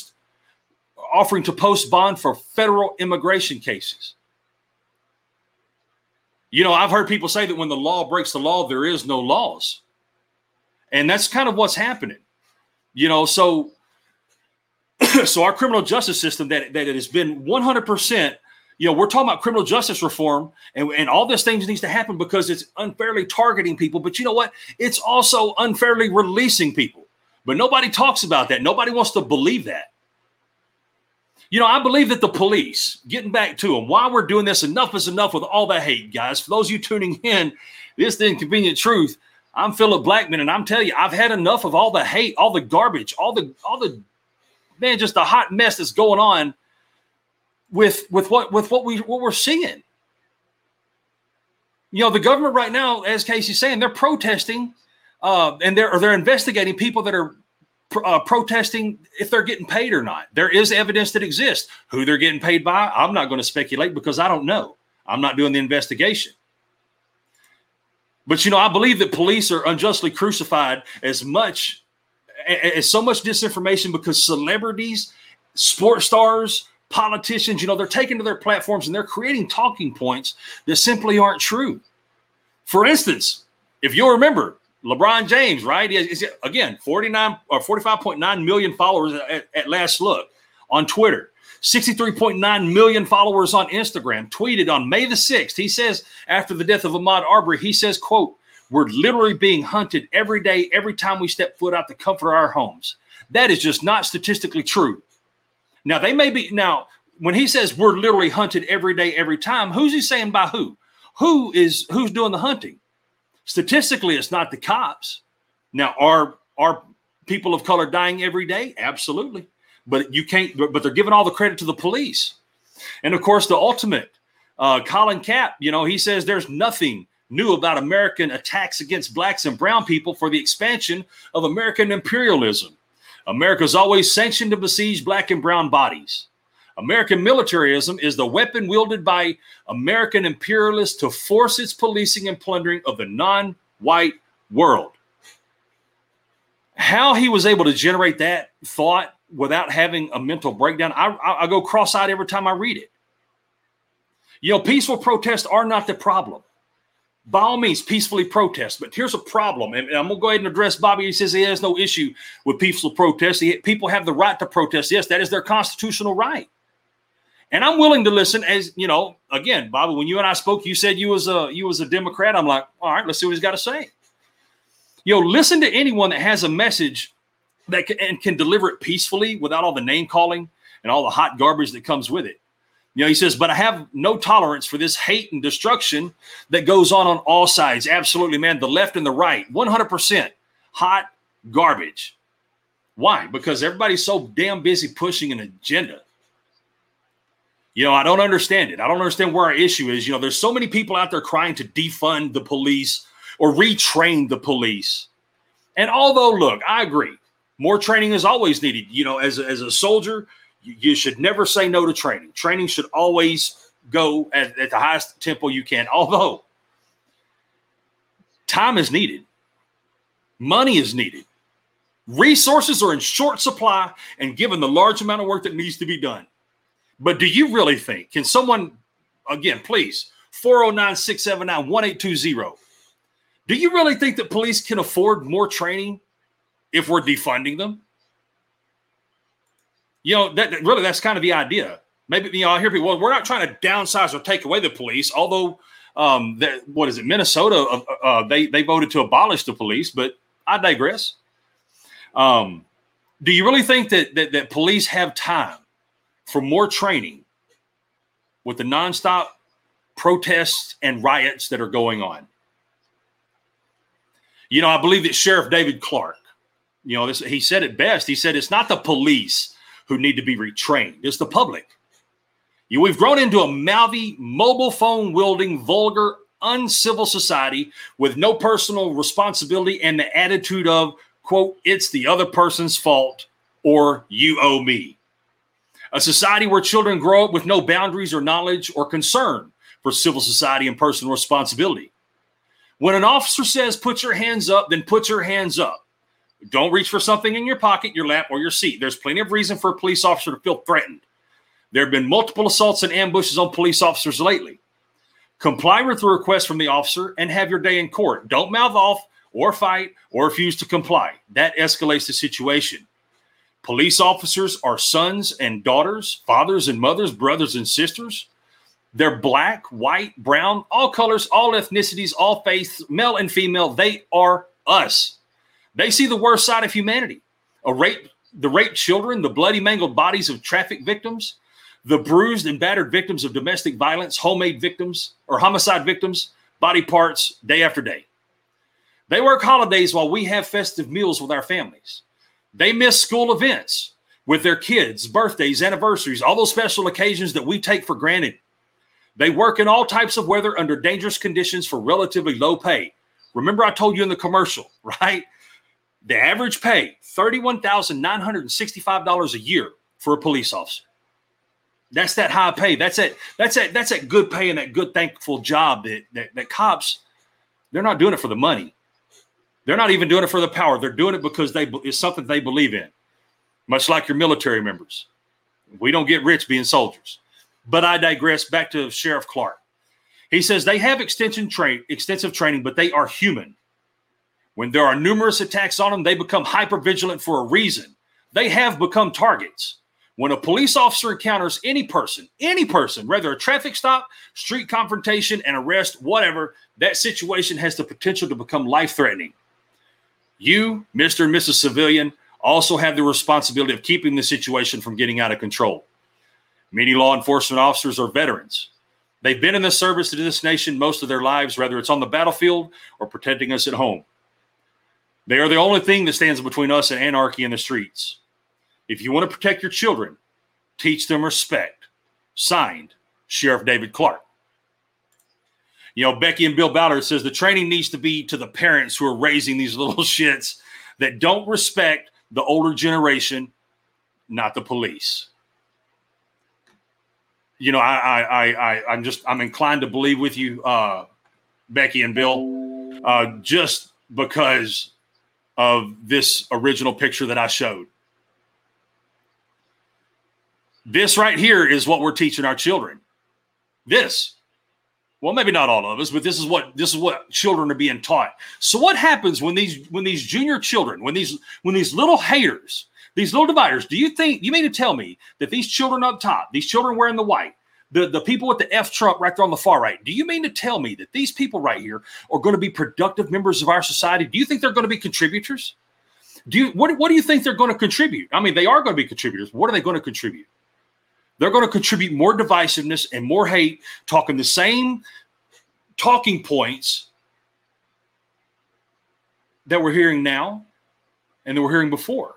to post bond for federal immigration cases. You know, I've heard people say that when the law breaks the law, there is no laws. And that's kind of what's happening. You know, so our criminal justice system that it has been 100%, you know, we're talking about criminal justice reform and all these things needs to happen because it's unfairly targeting people. But you know what? It's also unfairly releasing people. But nobody talks about that. Nobody wants to believe that. You know, I believe that the police, getting back to them, while we're doing this, enough is enough with all the hate, guys. For those of you tuning in, this is the Inconvenient Truth. I'm Philip Blackman, and I'm telling you, I've had enough of all the hate, all the garbage, all the man, just the hot mess that's going on with what we're seeing. You know, the government right now, as Casey's saying, they're protesting, and they're investigating people that are protesting if they're getting paid or not. There is evidence that exists. Who they're getting paid by, I'm not going to speculate because I don't know. I'm not doing the investigation. But, I believe that police are unjustly crucified as so much disinformation because celebrities, sports stars, politicians, they're taking to their platforms and they're creating talking points that simply aren't true. For instance, if you'll remember, LeBron James, right? He's, again, 45.9 million followers at last look on Twitter. 63.9 million followers on Instagram, tweeted on May the 6th. He says, after the death of Ahmaud Arbery, he says, quote, "We're literally being hunted every day, every time we step foot out the comfort of our homes." That is just not statistically true. Now, when he says we're literally hunted every day, every time, who's he saying by who? Who's doing the hunting? Statistically, it's not the cops. Now, are people of color dying every day? Absolutely. But they're giving all the credit to the police. And of course, the ultimate, Colin Kapp, he says there's nothing new about American attacks against blacks and brown people for the expansion of American imperialism. America's always sanctioned and besieged black and brown bodies. American militarism is the weapon wielded by American imperialists to force its policing and plundering of the non-white world. How he was able to generate that thought without having a mental breakdown, I go cross-eyed every time I read it. Peaceful protests are not the problem. By all means, peacefully protest. But here's a problem, and I'm going to go ahead and address Bobby. He says he has no issue with peaceful protest. People have the right to protest. Yes, that is their constitutional right. And I'm willing to listen. As again, Bobby, when you and I spoke, you said you was a Democrat. I'm like, all right, let's see what he's got to say. Listen to anyone that has a message that can deliver it peacefully without all the name calling and all the hot garbage that comes with it. He says, but I have no tolerance for this hate and destruction that goes on all sides. Absolutely, man. The left and the right, 100% hot garbage. Why? Because everybody's so damn busy pushing an agenda. I don't understand it. I don't understand where our issue is. There's so many people out there crying to defund the police or retrain the police. And although, look, I agree, more training is always needed. As a soldier, you should never say no to training. Training should always go at the highest tempo you can. Although time is needed, money is needed, resources are in short supply, and given the large amount of work that needs to be done. But do you really think, can someone, again, please, 409-679-1820, do you really think that police can afford more training if we're defunding them? That's kind of the idea. Maybe, I hear people, well, we're not trying to downsize or take away the police, although, Minnesota, they voted to abolish the police, but I digress. Do you really think that police have time for more training with the nonstop protests and riots that are going on? I believe that Sheriff David Clark, he said it best. He said, it's not the police who need to be retrained. It's the public. We've grown into a mouthy, mobile phone wielding, vulgar, uncivil society with no personal responsibility and the attitude of, quote, it's the other person's fault or you owe me. A society where children grow up with no boundaries or knowledge or concern for civil society and personal responsibility. When an officer says, put your hands up, then put your hands up. Don't reach for something in your pocket, your lap, or your seat. There's plenty of reason for a police officer to feel threatened. There have been multiple assaults and ambushes on police officers lately. Comply with the request from the officer and have your day in court. Don't mouth off or fight or refuse to comply. That escalates the situation. Police officers are sons and daughters, fathers and mothers, brothers and sisters. They're black, white, brown, all colors, all ethnicities, all faiths, male and female. They are us. They see the worst side of humanity. The raped children, the bloody mangled bodies of traffic victims, the bruised and battered victims of domestic violence, homemade victims or homicide victims, body parts day after day. They work holidays while we have festive meals with our families. They miss school events with their kids, birthdays, anniversaries, all those special occasions that we take for granted. They work in all types of weather under dangerous conditions for relatively low pay. Remember I told you in the commercial, right? The average pay, $31,965 a year for a police officer. That's that high pay. That's that good pay and that good thankful job that cops They're not doing it for the money. They're not even doing it for the power. They're doing it because it's something they believe in, much like your military members. We don't get rich being soldiers. But I digress. Back to Sheriff Clark. He says they have extensive training, but they are human. When there are numerous attacks on them, they become hypervigilant for a reason. They have become targets. When a police officer encounters any person, whether a traffic stop, street confrontation, an arrest, whatever, that situation has the potential to become life-threatening. You, Mr. and Mrs. Civilian, also have the responsibility of keeping the situation from getting out of control. Many law enforcement officers are veterans. They've been in the service to this nation most of their lives, whether it's on the battlefield or protecting us at home. They are the only thing that stands between us and anarchy in the streets. If you want to protect your children, teach them respect. Signed, Sheriff David Clark. You know, Becky and Bill Ballard says the training needs to be to the parents who are raising these little shits that don't respect the older generation, not the police. You know, I'm inclined to believe with you, Becky and Bill, just because of this original picture that I showed. This right here is what we're teaching our children. This. Well, maybe not all of us, but this is what children are being taught. So what happens when these junior children, when these little haters, these little dividers, you mean to tell me that these children up top, these children wearing the white, the people with the F Trump right there on the far right, do you mean to tell me that these people right here are going to be productive members of our society? Do you think they're going to be contributors? What do you think they're going to contribute? I mean, they are going to be contributors. What are they going to contribute? They're going to contribute more divisiveness and more hate, talking the same talking points that we're hearing now and that we're hearing before.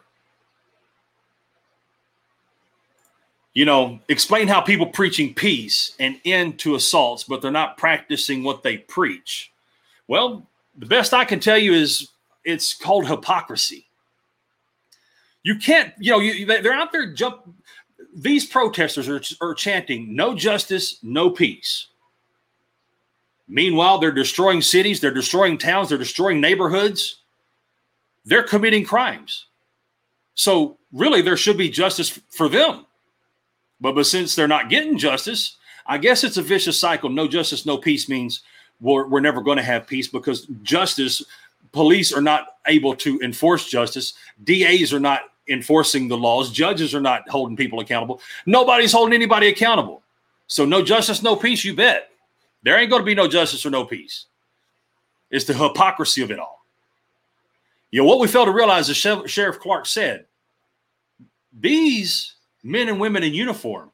You know, explain how people preaching peace and end to assaults, but they're not practicing what they preach. Well, the best I can tell you is it's called hypocrisy. You can't, they're out there these protesters are chanting, no justice, no peace. Meanwhile, they're destroying cities, they're destroying towns, they're destroying neighborhoods. They're committing crimes. So really, there should be justice for them. But since they're not getting justice, I guess it's a vicious cycle. No justice, no peace means we're never going to have peace because justice, police are not able to enforce justice. DAs are not enforcing the laws. Judges are not holding people accountable. Nobody's holding anybody accountable. So no justice, no peace, you bet. There ain't going to be no justice or no peace. It's the hypocrisy of it all. What we fail to realize, as Sheriff Clark said, these men and women in uniform,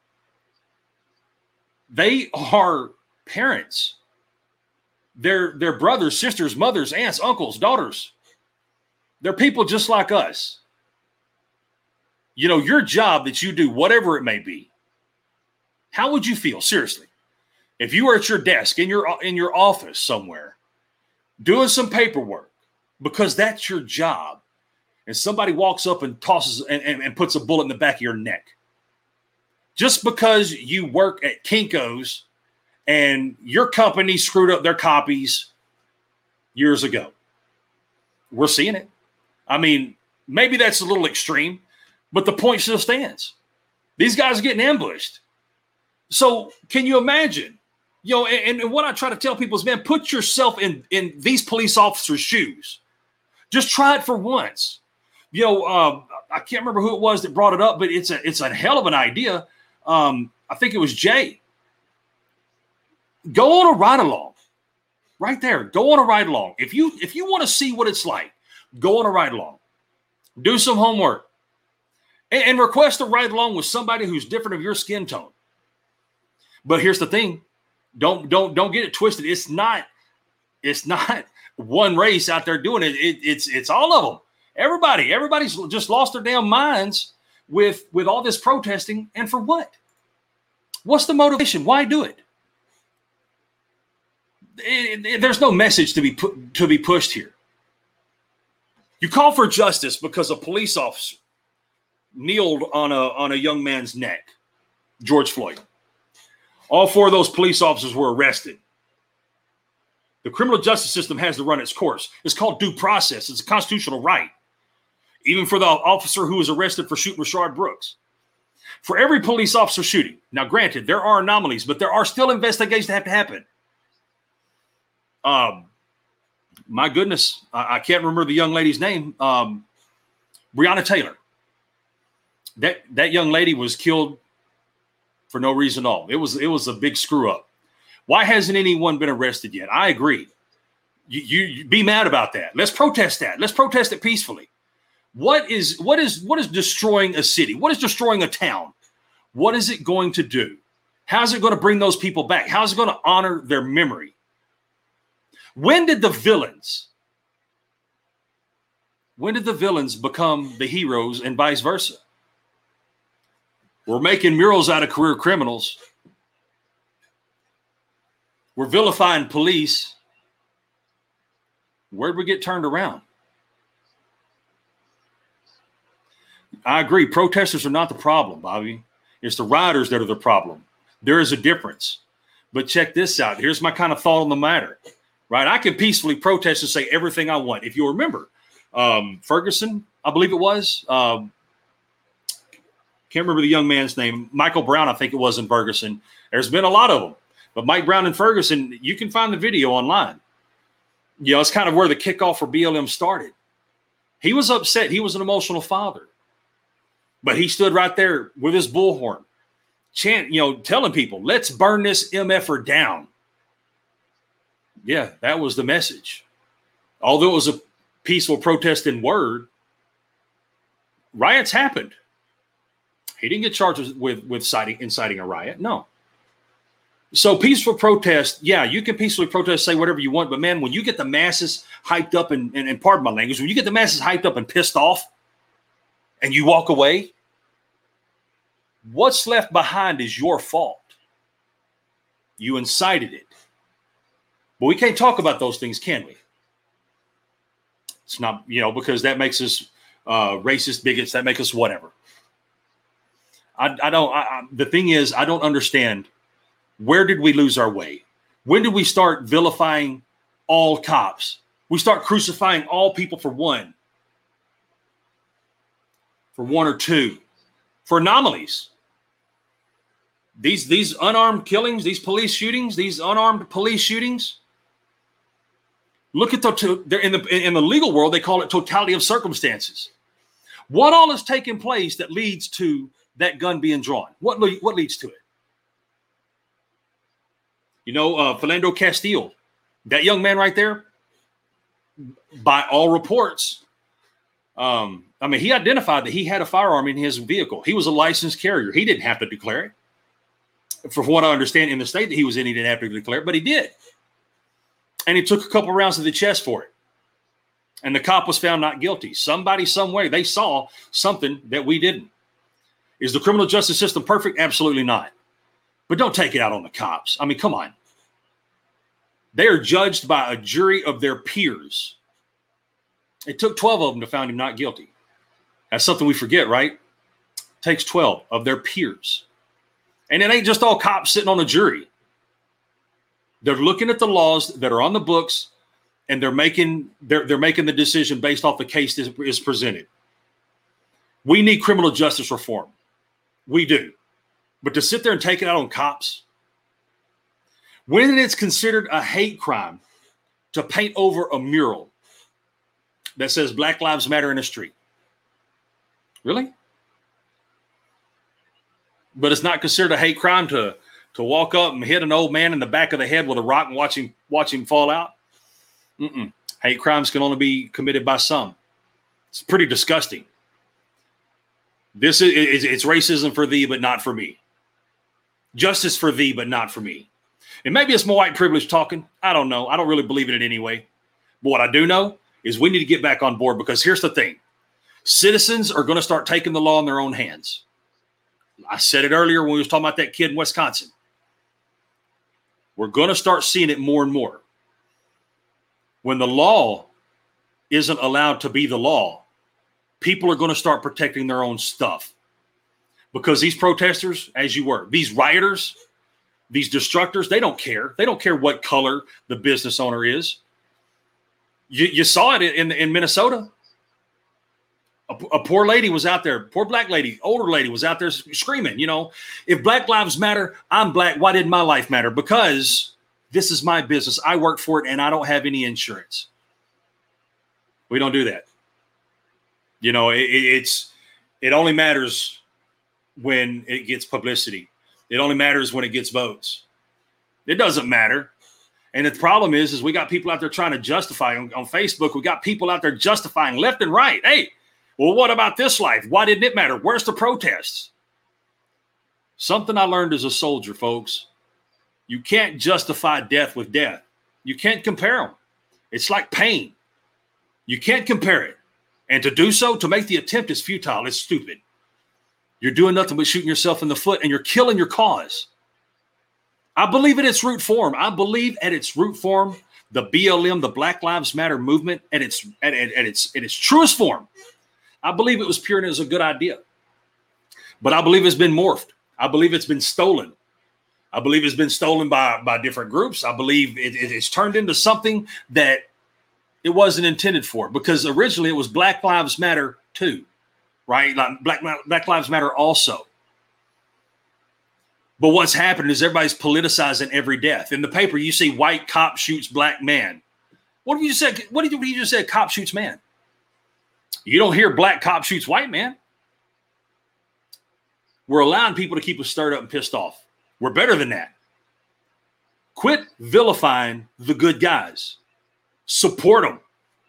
they are parents. They're brothers, sisters, mothers, aunts, uncles, daughters. They're people just like us. Your job that you do, whatever it may be, how would you feel, seriously, if you were at your desk in your office somewhere doing some paperwork because that's your job, and somebody walks up and tosses and puts a bullet in the back of your neck just because you work at Kinko's and your company screwed up their copies years ago? We're seeing it. I mean, maybe that's a little extreme, but the point still stands. These guys are getting ambushed. So can you imagine? And what I try to tell people is, man, put yourself in these police officers' shoes. Just try it for once. I can't remember who it was that brought it up, but it's a hell of an idea. I think it was Jay. Go on a ride along. Right there. Go on a ride along. If you want to see what it's like, go on a ride along. Do some homework. And request a ride along with somebody who's different of your skin tone. But here's the thing. Don't get it twisted. It's not one race out there doing it. It's all of them. Everybody's just lost their damn minds with all this protesting. And for what? What's the motivation? Why do it? There's no message to be pushed here. You call for justice because a police officer kneeled on a young man's neck, George Floyd. All four of those police officers were arrested. The criminal justice system has to run its course. It's called due process. It's a constitutional right. Even for the officer who was arrested for shooting Rayshard Brooks. For every police officer shooting. Now, granted, there are anomalies, but there are still investigations that have to happen. My goodness, I can't remember the young lady's name. Breonna Taylor. That young lady was killed for no reason at all. It was a big screw up. Why hasn't anyone been arrested yet? I agree. You be mad about that. Let's protest that. Let's protest it peacefully. What is destroying a city? What is destroying a town? What is it going to do? How's it going to bring those people back? How's it going to honor their memory? When did the villains become the heroes and vice versa? We're making murals out of career criminals. We're vilifying police. Where'd we get turned around? I agree. Protesters are not the problem, Bobby. It's the rioters that are the problem. There is a difference. But check this out. Here's my kind of thought on the matter. Right? I can peacefully protest and say everything I want. If you remember, Ferguson, I believe it was. Can't remember the young man's name. Michael Brown, I think it was in Ferguson. There's been a lot of them. But Mike Brown and Ferguson, you can find the video online. You know, it's kind of where the kickoff for BLM started. He was upset. He was an emotional father. But he stood right there with his bullhorn, telling people, let's burn this MFer down. Yeah, that was the message. Although it was a peaceful protest in word, riots happened. He didn't get charged with inciting a riot. No. So peaceful protest, yeah, you can peacefully protest, say whatever you want. But, man, when you get the masses hyped up and pardon my language, when you get the masses hyped up and pissed off and you walk away, what's left behind is your fault. You incited it. But we can't talk about those things, can we? It's not, because that makes us racist, bigots, that makes us whatever. The thing is, I don't understand. Where did we lose our way? When did we start vilifying all cops? We start crucifying all people for one or two, for anomalies. These unarmed killings, these police shootings, these unarmed police shootings. Look at in the legal world, they call it totality of circumstances. What all has taken place that leads to that gun being drawn? What leads to it? Philando Castile, that young man right there, by all reports, he identified that he had a firearm in his vehicle. He was a licensed carrier. He didn't have to declare it. From what I understand, in the state that he was in, he didn't have to declare it, but he did. And he took a couple rounds to the chest for it. And the cop was found not guilty. Somebody, some way, they saw something that we didn't. Is the criminal justice system perfect? Absolutely not. But don't take it out on the cops. I mean, come on. They are judged by a jury of their peers. It took 12 of them to find him not guilty. That's something we forget, right? It takes 12 of their peers. And it ain't just all cops sitting on a jury. They're looking at the laws that are on the books, and they're making the decision based off the case that is presented. We need criminal justice reform. We do. But to sit there and take it out on cops, when it's considered a hate crime to paint over a mural that says Black Lives Matter in the street. Really? But it's not considered a hate crime to walk up and hit an old man in the back of the head with a rock and watch him fall out? Hate crimes can only be committed by some. It's pretty disgusting. It's racism for thee, but not for me. Justice for thee, but not for me. And maybe it's more white privilege talking. I don't know. I don't really believe in it anyway. But what I do know is we need to get back on board, because here's the thing. Citizens are going to start taking the law in their own hands. I said it earlier when we was talking about that kid in Wisconsin. We're going to start seeing it more and more. When the law isn't allowed to be the law, people are going to start protecting their own stuff. Because these protesters, these rioters, These destructors, they don't care. They don't care what color the business owner is. You saw it in Minnesota. A poor lady was out there, poor black lady, older lady was out there screaming, if Black Lives Matter, I'm black. Why didn't my life matter? Because this is my business. I work for it and I don't have any insurance. We don't do that. It only matters when it gets publicity. It only matters when it gets votes. It doesn't matter. And the problem is we got people out there trying to justify on Facebook. We got people out there justifying left and right. Hey, well, what about this life? Why didn't it matter? Where's the protests? Something I learned as a soldier, folks. You can't justify death with death. You can't compare them. It's like pain. You can't compare it. And to do so, to make the attempt is futile. It's stupid. You're doing nothing but shooting yourself in the foot, and you're killing your cause. I believe at its root form. The BLM, the Black Lives Matter movement, at its truest form, I believe it was pure and it was a good idea. But I believe it's been morphed. I believe it's been stolen. I believe it's been stolen by different groups. I believe it's turned into something that it wasn't intended for, because originally it was Black Lives Matter too, right? Like Black Lives Matter also. But what's happening is everybody's politicizing every death. In the paper, you see white cop shoots black man. What have you just said? What did you just say? Cop shoots man. You don't hear black cop shoots white man. We're allowing people to keep us stirred up and pissed off. We're better than that. Quit vilifying the good guys. Support them.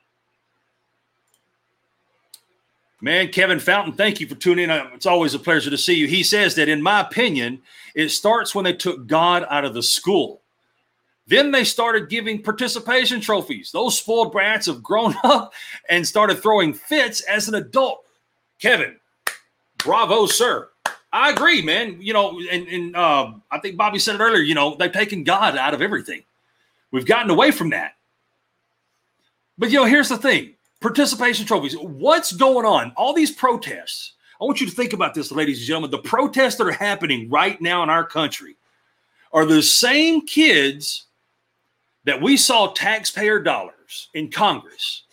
Man, Kevin Fountain, thank you for tuning in. It's always a pleasure to see you. He says that, in my opinion, it starts when they took God out of the school. Then they started giving participation trophies. Those spoiled brats have grown up and started throwing fits as an adult. Kevin, bravo, sir. I agree, man. And I think Bobby said it earlier, they've taken God out of everything. We've gotten away from that. But, here's the thing. Participation trophies. What's going on? All these protests. I want you to think about this, ladies and gentlemen. The protests that are happening right now in our country are the same kids that we saw taxpayer dollars in Congress.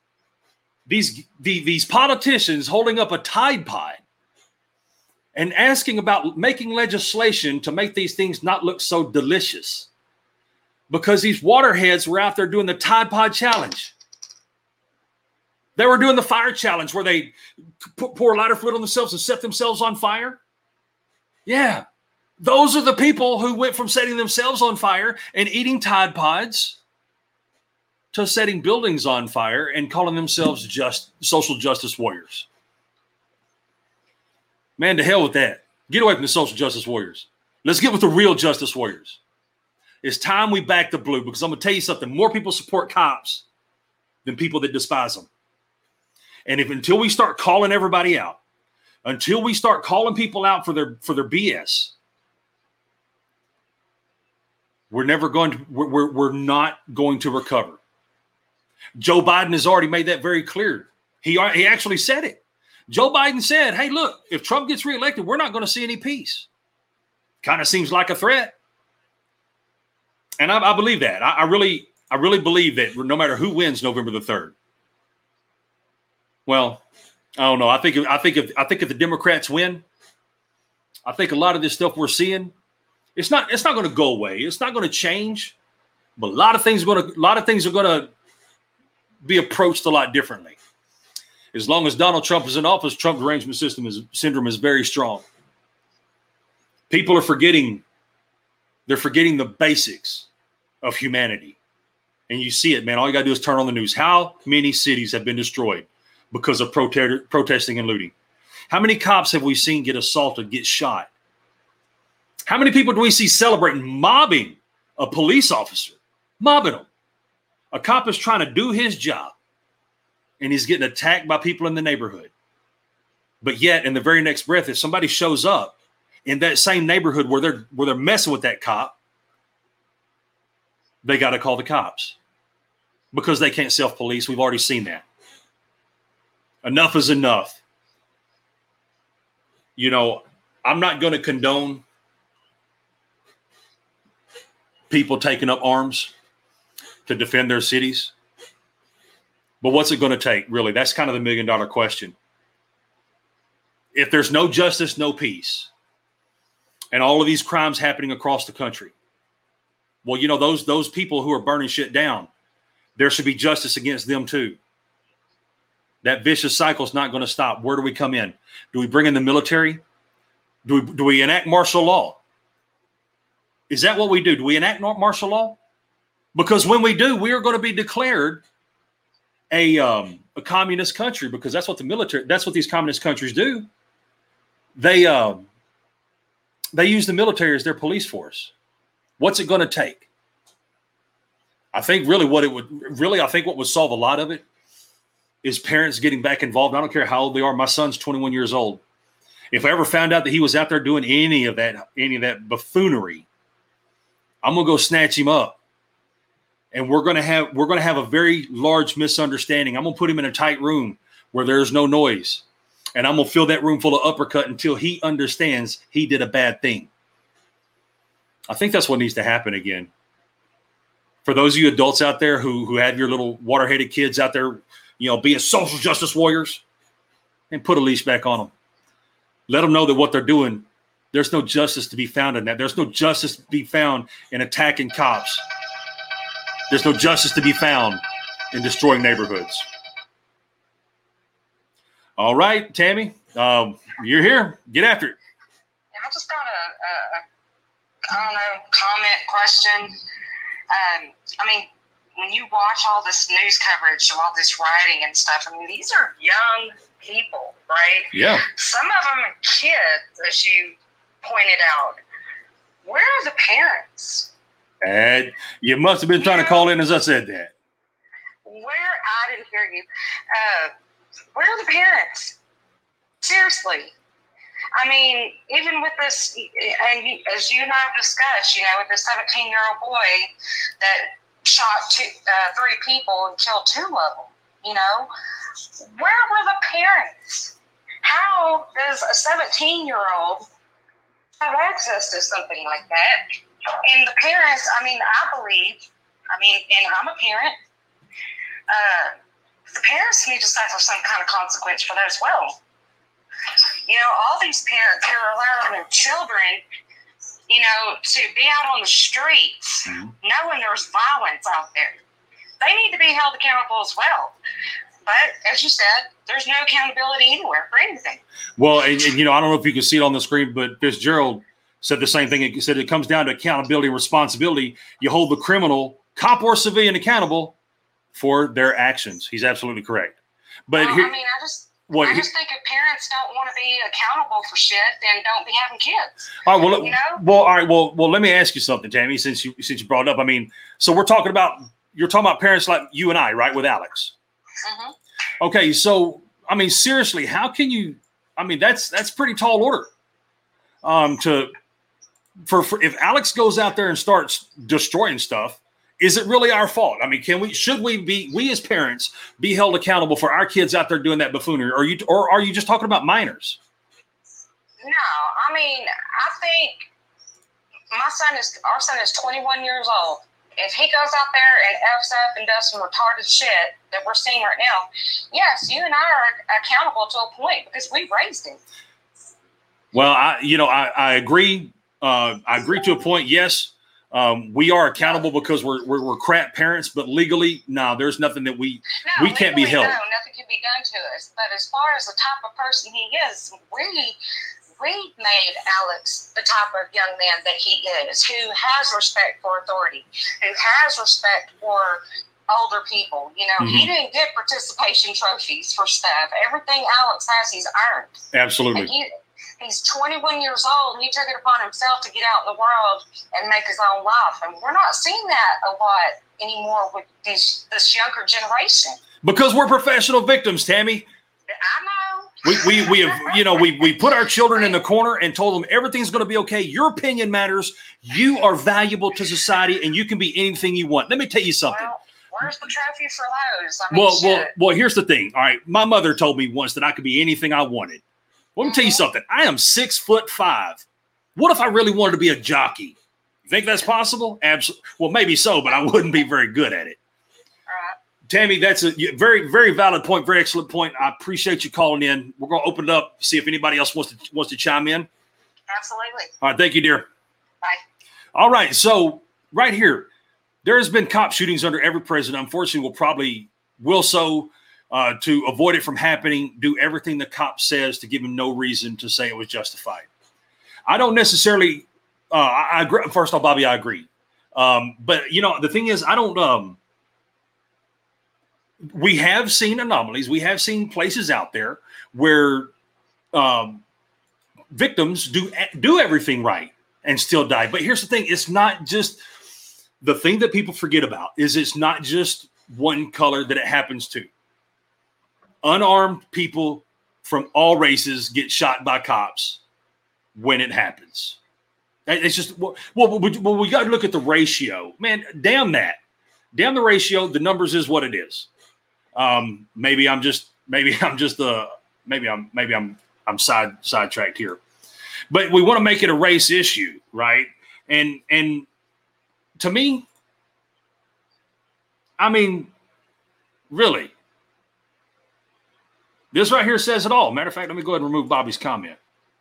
These politicians holding up a Tide Pod and asking about making legislation to make these things not look so delicious, because these waterheads were out there doing the Tide Pod challenge. They were doing the fire challenge where they pour lighter fluid on themselves and set themselves on fire. Yeah. Those are the people who went from setting themselves on fire and eating Tide Pods to setting buildings on fire and calling themselves just social justice warriors. Man, to hell with that. Get away from the social justice warriors. Let's get with the real justice warriors. It's time we back the blue, because I'm going to tell you something. More people support cops than people that despise them. And until we start calling everybody out, until we start calling people out for their BS, we're not going to recover. Joe Biden has already made that very clear. He actually said it. Joe Biden said, hey, look, if Trump gets reelected, we're not going to see any peace. Kind of seems like a threat. And I believe that. I really believe that no matter who wins November the 3rd. Well, I don't know. I think if the Democrats win, I think a lot of this stuff we're seeing, it's not going to go away. It's not going to change, but a lot of things are going to be approached a lot differently. As long as Donald Trump is in office, Trump derangement syndrome is very strong. People are forgetting. They're forgetting the basics of humanity. And you see it, man. All you got to do is turn on the news. How many cities have been destroyed because of protesting and looting? How many cops have we seen get assaulted, get shot? How many people do we see celebrating, mobbing a police officer? Mobbing them. A cop is trying to do his job, and he's getting attacked by people in the neighborhood. But yet, in the very next breath, if somebody shows up in that same neighborhood where they're messing with that cop, they got to call the cops because they can't self-police. We've already seen that. Enough is enough. I'm not going to condone people taking up arms to defend their cities. But what's it going to take, really? That's kind of the million-dollar question. If there's no justice, no peace, and all of these crimes happening across the country, well, you know, those people who are burning shit down, there should be justice against them too. That vicious cycle is not going to stop. Where do we come in? Do we bring in the military? Do we enact martial law? Is that what we do? Do we enact martial law? Because when we do, we are going to be declared a communist country, because that's what these communist countries do. They use the military as their police force. What's it going to take? I think really what would solve a lot of it is parents getting back involved. I don't care how old they are. My son's 21 years old. If I ever found out that he was out there doing any of that buffoonery, I'm going to go snatch him up. And we're going to have a very large misunderstanding. I'm going to put him in a tight room where there's no noise. And I'm going to fill that room full of uppercut until he understands he did a bad thing. I think that's what needs to happen again. For those of you adults out there who have your little water-headed kids out there, you know, being social justice warriors, and put a leash back on them. Let them know that what they're doing, there's no justice to be found in that. There's no justice to be found in attacking cops. There's no justice to be found in destroying neighborhoods. All right, Tammy, you're here. Get after it. I just got a comment, question. I mean, when you watch all this news coverage of all this rioting and stuff, I mean, these are young people, right? Yeah. Some of them are kids, as you pointed out. Where are the parents? And you must have been trying to call in as I said that. I didn't hear you. Where are the parents? Seriously. I mean, even with this, and as you and I have discussed, you know, with the 17-year-old boy that shot three people and killed two of them, you know, where were the parents? How does a 17-year-old have access to something like that? And the parents, I mean, and I'm a parent, the parents need to suffer some kind of consequence for that as well. You know, all these parents who are allowing their children, you know, to be out on the streets, knowing there's violence out there, they need to be held accountable as well. But as you said, there's no accountability anywhere for anything. Well, and you know, I don't know if you can see it on the screen, but Fitzgerald said the same thing. He said it comes down to accountability and responsibility. You hold the criminal, cop or civilian, accountable for their actions. He's absolutely correct. But I just think if parents don't want to be accountable for shit, then don't be having kids. All right. Well, you know? All right. Well, let me ask you something, Tammy. Since you brought it up, I mean, so you're talking about parents like you and I, right, with Alex. Mm-hmm. Okay. So, I mean, seriously, how can you? I mean, that's pretty tall order. For if Alex goes out there and starts destroying stuff, is it really our fault? I mean, should we as parents be held accountable for our kids out there doing that buffoonery? Or are you just talking about minors? No, I mean, I think our son is 21 years old. If he goes out there and F's up and does some retarded shit that we're seeing right now, yes, you and I are accountable to a point because we raised him. Well, I agree. I agree to a point. Yes. We are accountable because we're crap parents, but legally, no, there's nothing that we can't be held. No, nothing can be done to us. But as far as the type of person he is, we made Alex the type of young man that he is, who has respect for authority, who has respect for older people. You know, He didn't get participation trophies for stuff. Everything Alex has, he's earned. Absolutely. He's 21 years old, and he took it upon himself to get out in the world and make his own life. And we're not seeing that a lot anymore with this younger generation. Because we're professional victims, Tammy. I know. We have, we put our children in the corner and told them everything's going to be okay. Your opinion matters. You are valuable to society, and you can be anything you want. Let me tell you something. Well, where's the trophy for those? Well, here's the thing. All right, my mother told me once that I could be anything I wanted. Let me tell you something. I am 6'5". What if I really wanted to be a jockey? You think that's possible? Absolutely. Well, maybe so, but I wouldn't be very good at it. Tammy, that's a very, very valid point. Very excellent point. I appreciate you calling in. We're going to open it up, see if anybody else wants to chime in. Absolutely. All right. Thank you, dear. Bye. All right. So right here, there has been cop shootings under every president. Unfortunately, will so to avoid it from happening, do everything the cop says to give him no reason to say it was justified. I don't necessarily I agree. First off, Bobby, I agree. But, the thing is, I don't we have seen anomalies. We have seen places out there where victims do everything right and still die. But here's the thing. It's not just the thing that people forget about is it's not just one color that it happens to. Unarmed people from all races get shot by cops when it happens. It's just, well, we got to look at the ratio, man. Damn that. Damn the ratio. The numbers is what it is. Maybe I'm sidetracked here, but we want to make it a race issue, right? And to me, I mean, really, this right here says it all. Matter of fact, let me go ahead and remove Bobby's comment.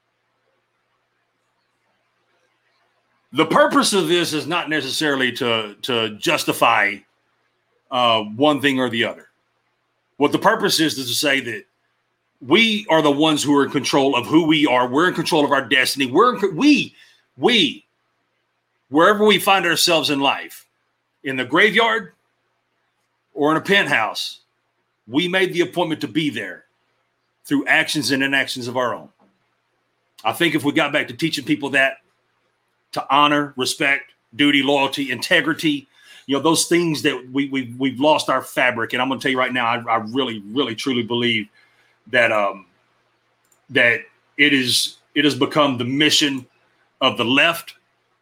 The purpose of this is not necessarily to justify one thing or the other. What the purpose is to say that we are the ones who are in control of who we are. We're in control of our destiny. We, wherever we find ourselves in life, in the graveyard or in a penthouse, we made the appointment to be there through actions and inactions of our own. I think if we got back to teaching people that, to honor, respect, duty, loyalty, integrity, those things that we've lost our fabric. And I'm going to tell you right now, I really, really, truly believe that that it has become the mission of the left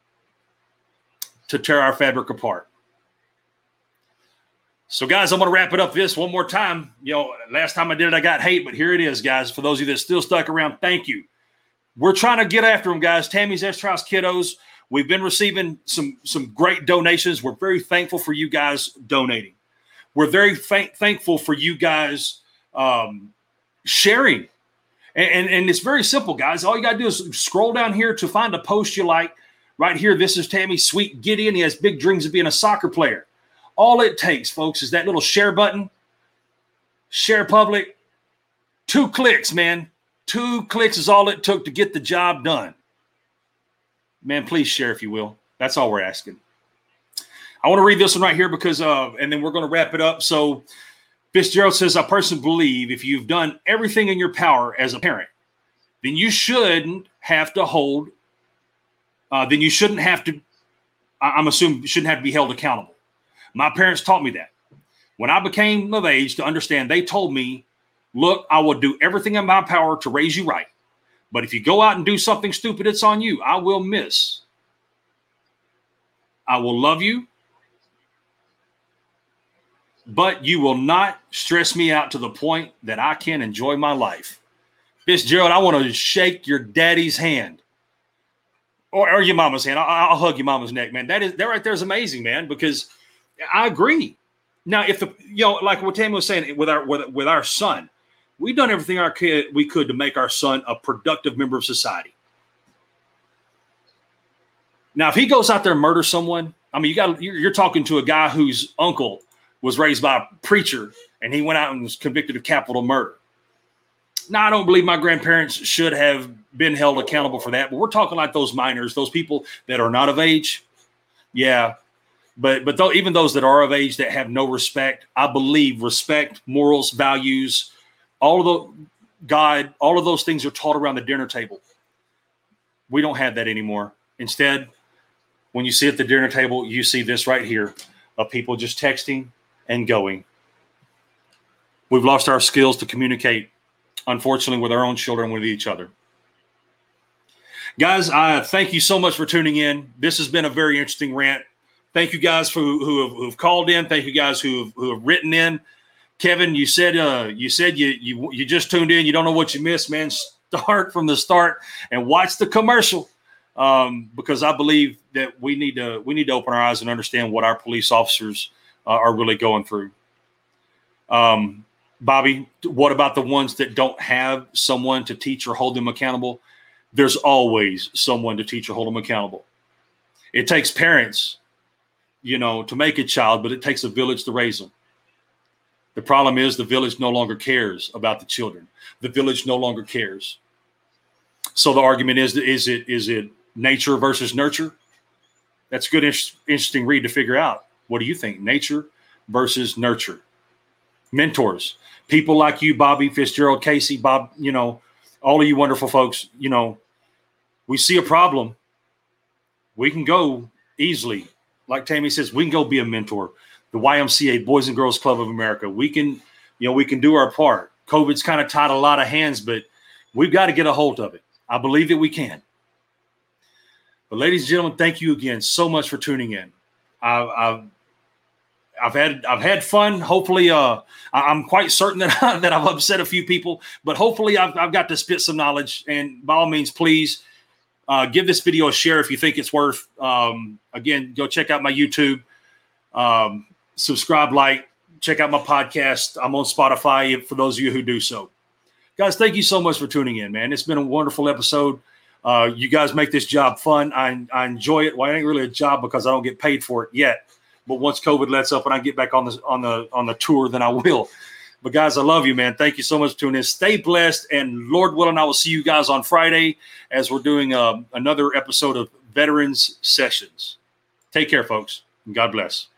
to tear our fabric apart. So, guys, I'm going to wrap it up this one more time. Last time I did it, I got hate, but here it is, guys. For those of you that still stuck around, thank you. We're trying to get after them, guys. Tammy's S-Trials Kiddos. We've been receiving some great donations. We're very thankful for you guys donating. We're very thankful for you guys sharing. And it's very simple, guys. All you got to do is scroll down here to find a post you like. Right here, this is Tammy's sweet Gideon. He has big dreams of being a soccer player. All it takes, folks, is that little share button. Share public. 2 clicks, man. 2 clicks is all it took to get the job done. Man, please share if you will. That's all we're asking. I want to read this one right here because, and then we're going to wrap it up. So Fitzgerald says, I personally believe if you've done everything in your power as a parent, then you shouldn't have to I'm assuming you shouldn't have to be held accountable. My parents taught me that. When I became of age to understand, they told me, look, I will do everything in my power to raise you right. But if you go out and do something stupid, it's on you. I will miss. I will love you. But you will not stress me out to the point that I can enjoy my life. Fitzgerald, I want to shake your daddy's hand. Or your mama's hand. I'll hug your mama's neck, man. That right there is amazing, man, because I agree. Now, if like what Tammy was saying with our son, we've done everything we could to make our son a productive member of society. Now, if he goes out there and murders someone, I mean, you're talking to a guy whose uncle was raised by a preacher and he went out and was convicted of capital murder. Now, I don't believe my grandparents should have been held accountable for that, but we're talking like those minors, those people that are not of age. Yeah. But even those that are of age that have no respect, I believe respect, morals, values, all of those things are taught around the dinner table. We don't have that anymore. Instead, when you sit at the dinner table, you see this right here of people just texting and going. We've lost our skills to communicate, unfortunately, with our own children, with each other. Guys, I thank you so much for tuning in. This has been a very interesting rant. Thank you guys who have called in. Thank you guys who have written in. Kevin, you said you just tuned in. You don't know what you missed, man. Start from the start and watch the commercial. because I believe that we need to open our eyes and understand what our police officers are really going through. Bobby, what about the ones that don't have someone to teach or hold them accountable? There's always someone to teach or hold them accountable. It takes parents, to make a child, but it takes a village to raise them. The problem is the village no longer cares about the children. The village no longer cares. So the argument is it nature versus nurture? That's a good, interesting read to figure out. What do you think? Nature versus nurture. Mentors, people like you, Bobby, Fitzgerald, Casey, Bob, all of you wonderful folks, we see a problem. We can go easily. Like Tammy says, we can go be a mentor. The YMCA, Boys and Girls Club of America. We can do our part. COVID's kind of tied a lot of hands, but we've got to get a hold of it. I believe that we can. But ladies and gentlemen, thank you again so much for tuning in. I've had fun. Hopefully, I'm quite certain that I've upset a few people, but hopefully I've got to spit some knowledge. And by all means, please give this video a share if you think it's worth. Again, go check out my YouTube, subscribe, like, check out my podcast. I'm on Spotify for those of you who do so. Guys, thank you so much for tuning in, man. It's been a wonderful episode. You guys make this job fun. I enjoy it. Well, it ain't really a job because I don't get paid for it yet. But once COVID lets up and I get back on the tour, then I will. But guys, I love you, man. Thank you so much for tuning in. Stay blessed, and Lord willing, I will see you guys on Friday as we're doing another episode of Veterans Sessions. Take care, folks, and God bless.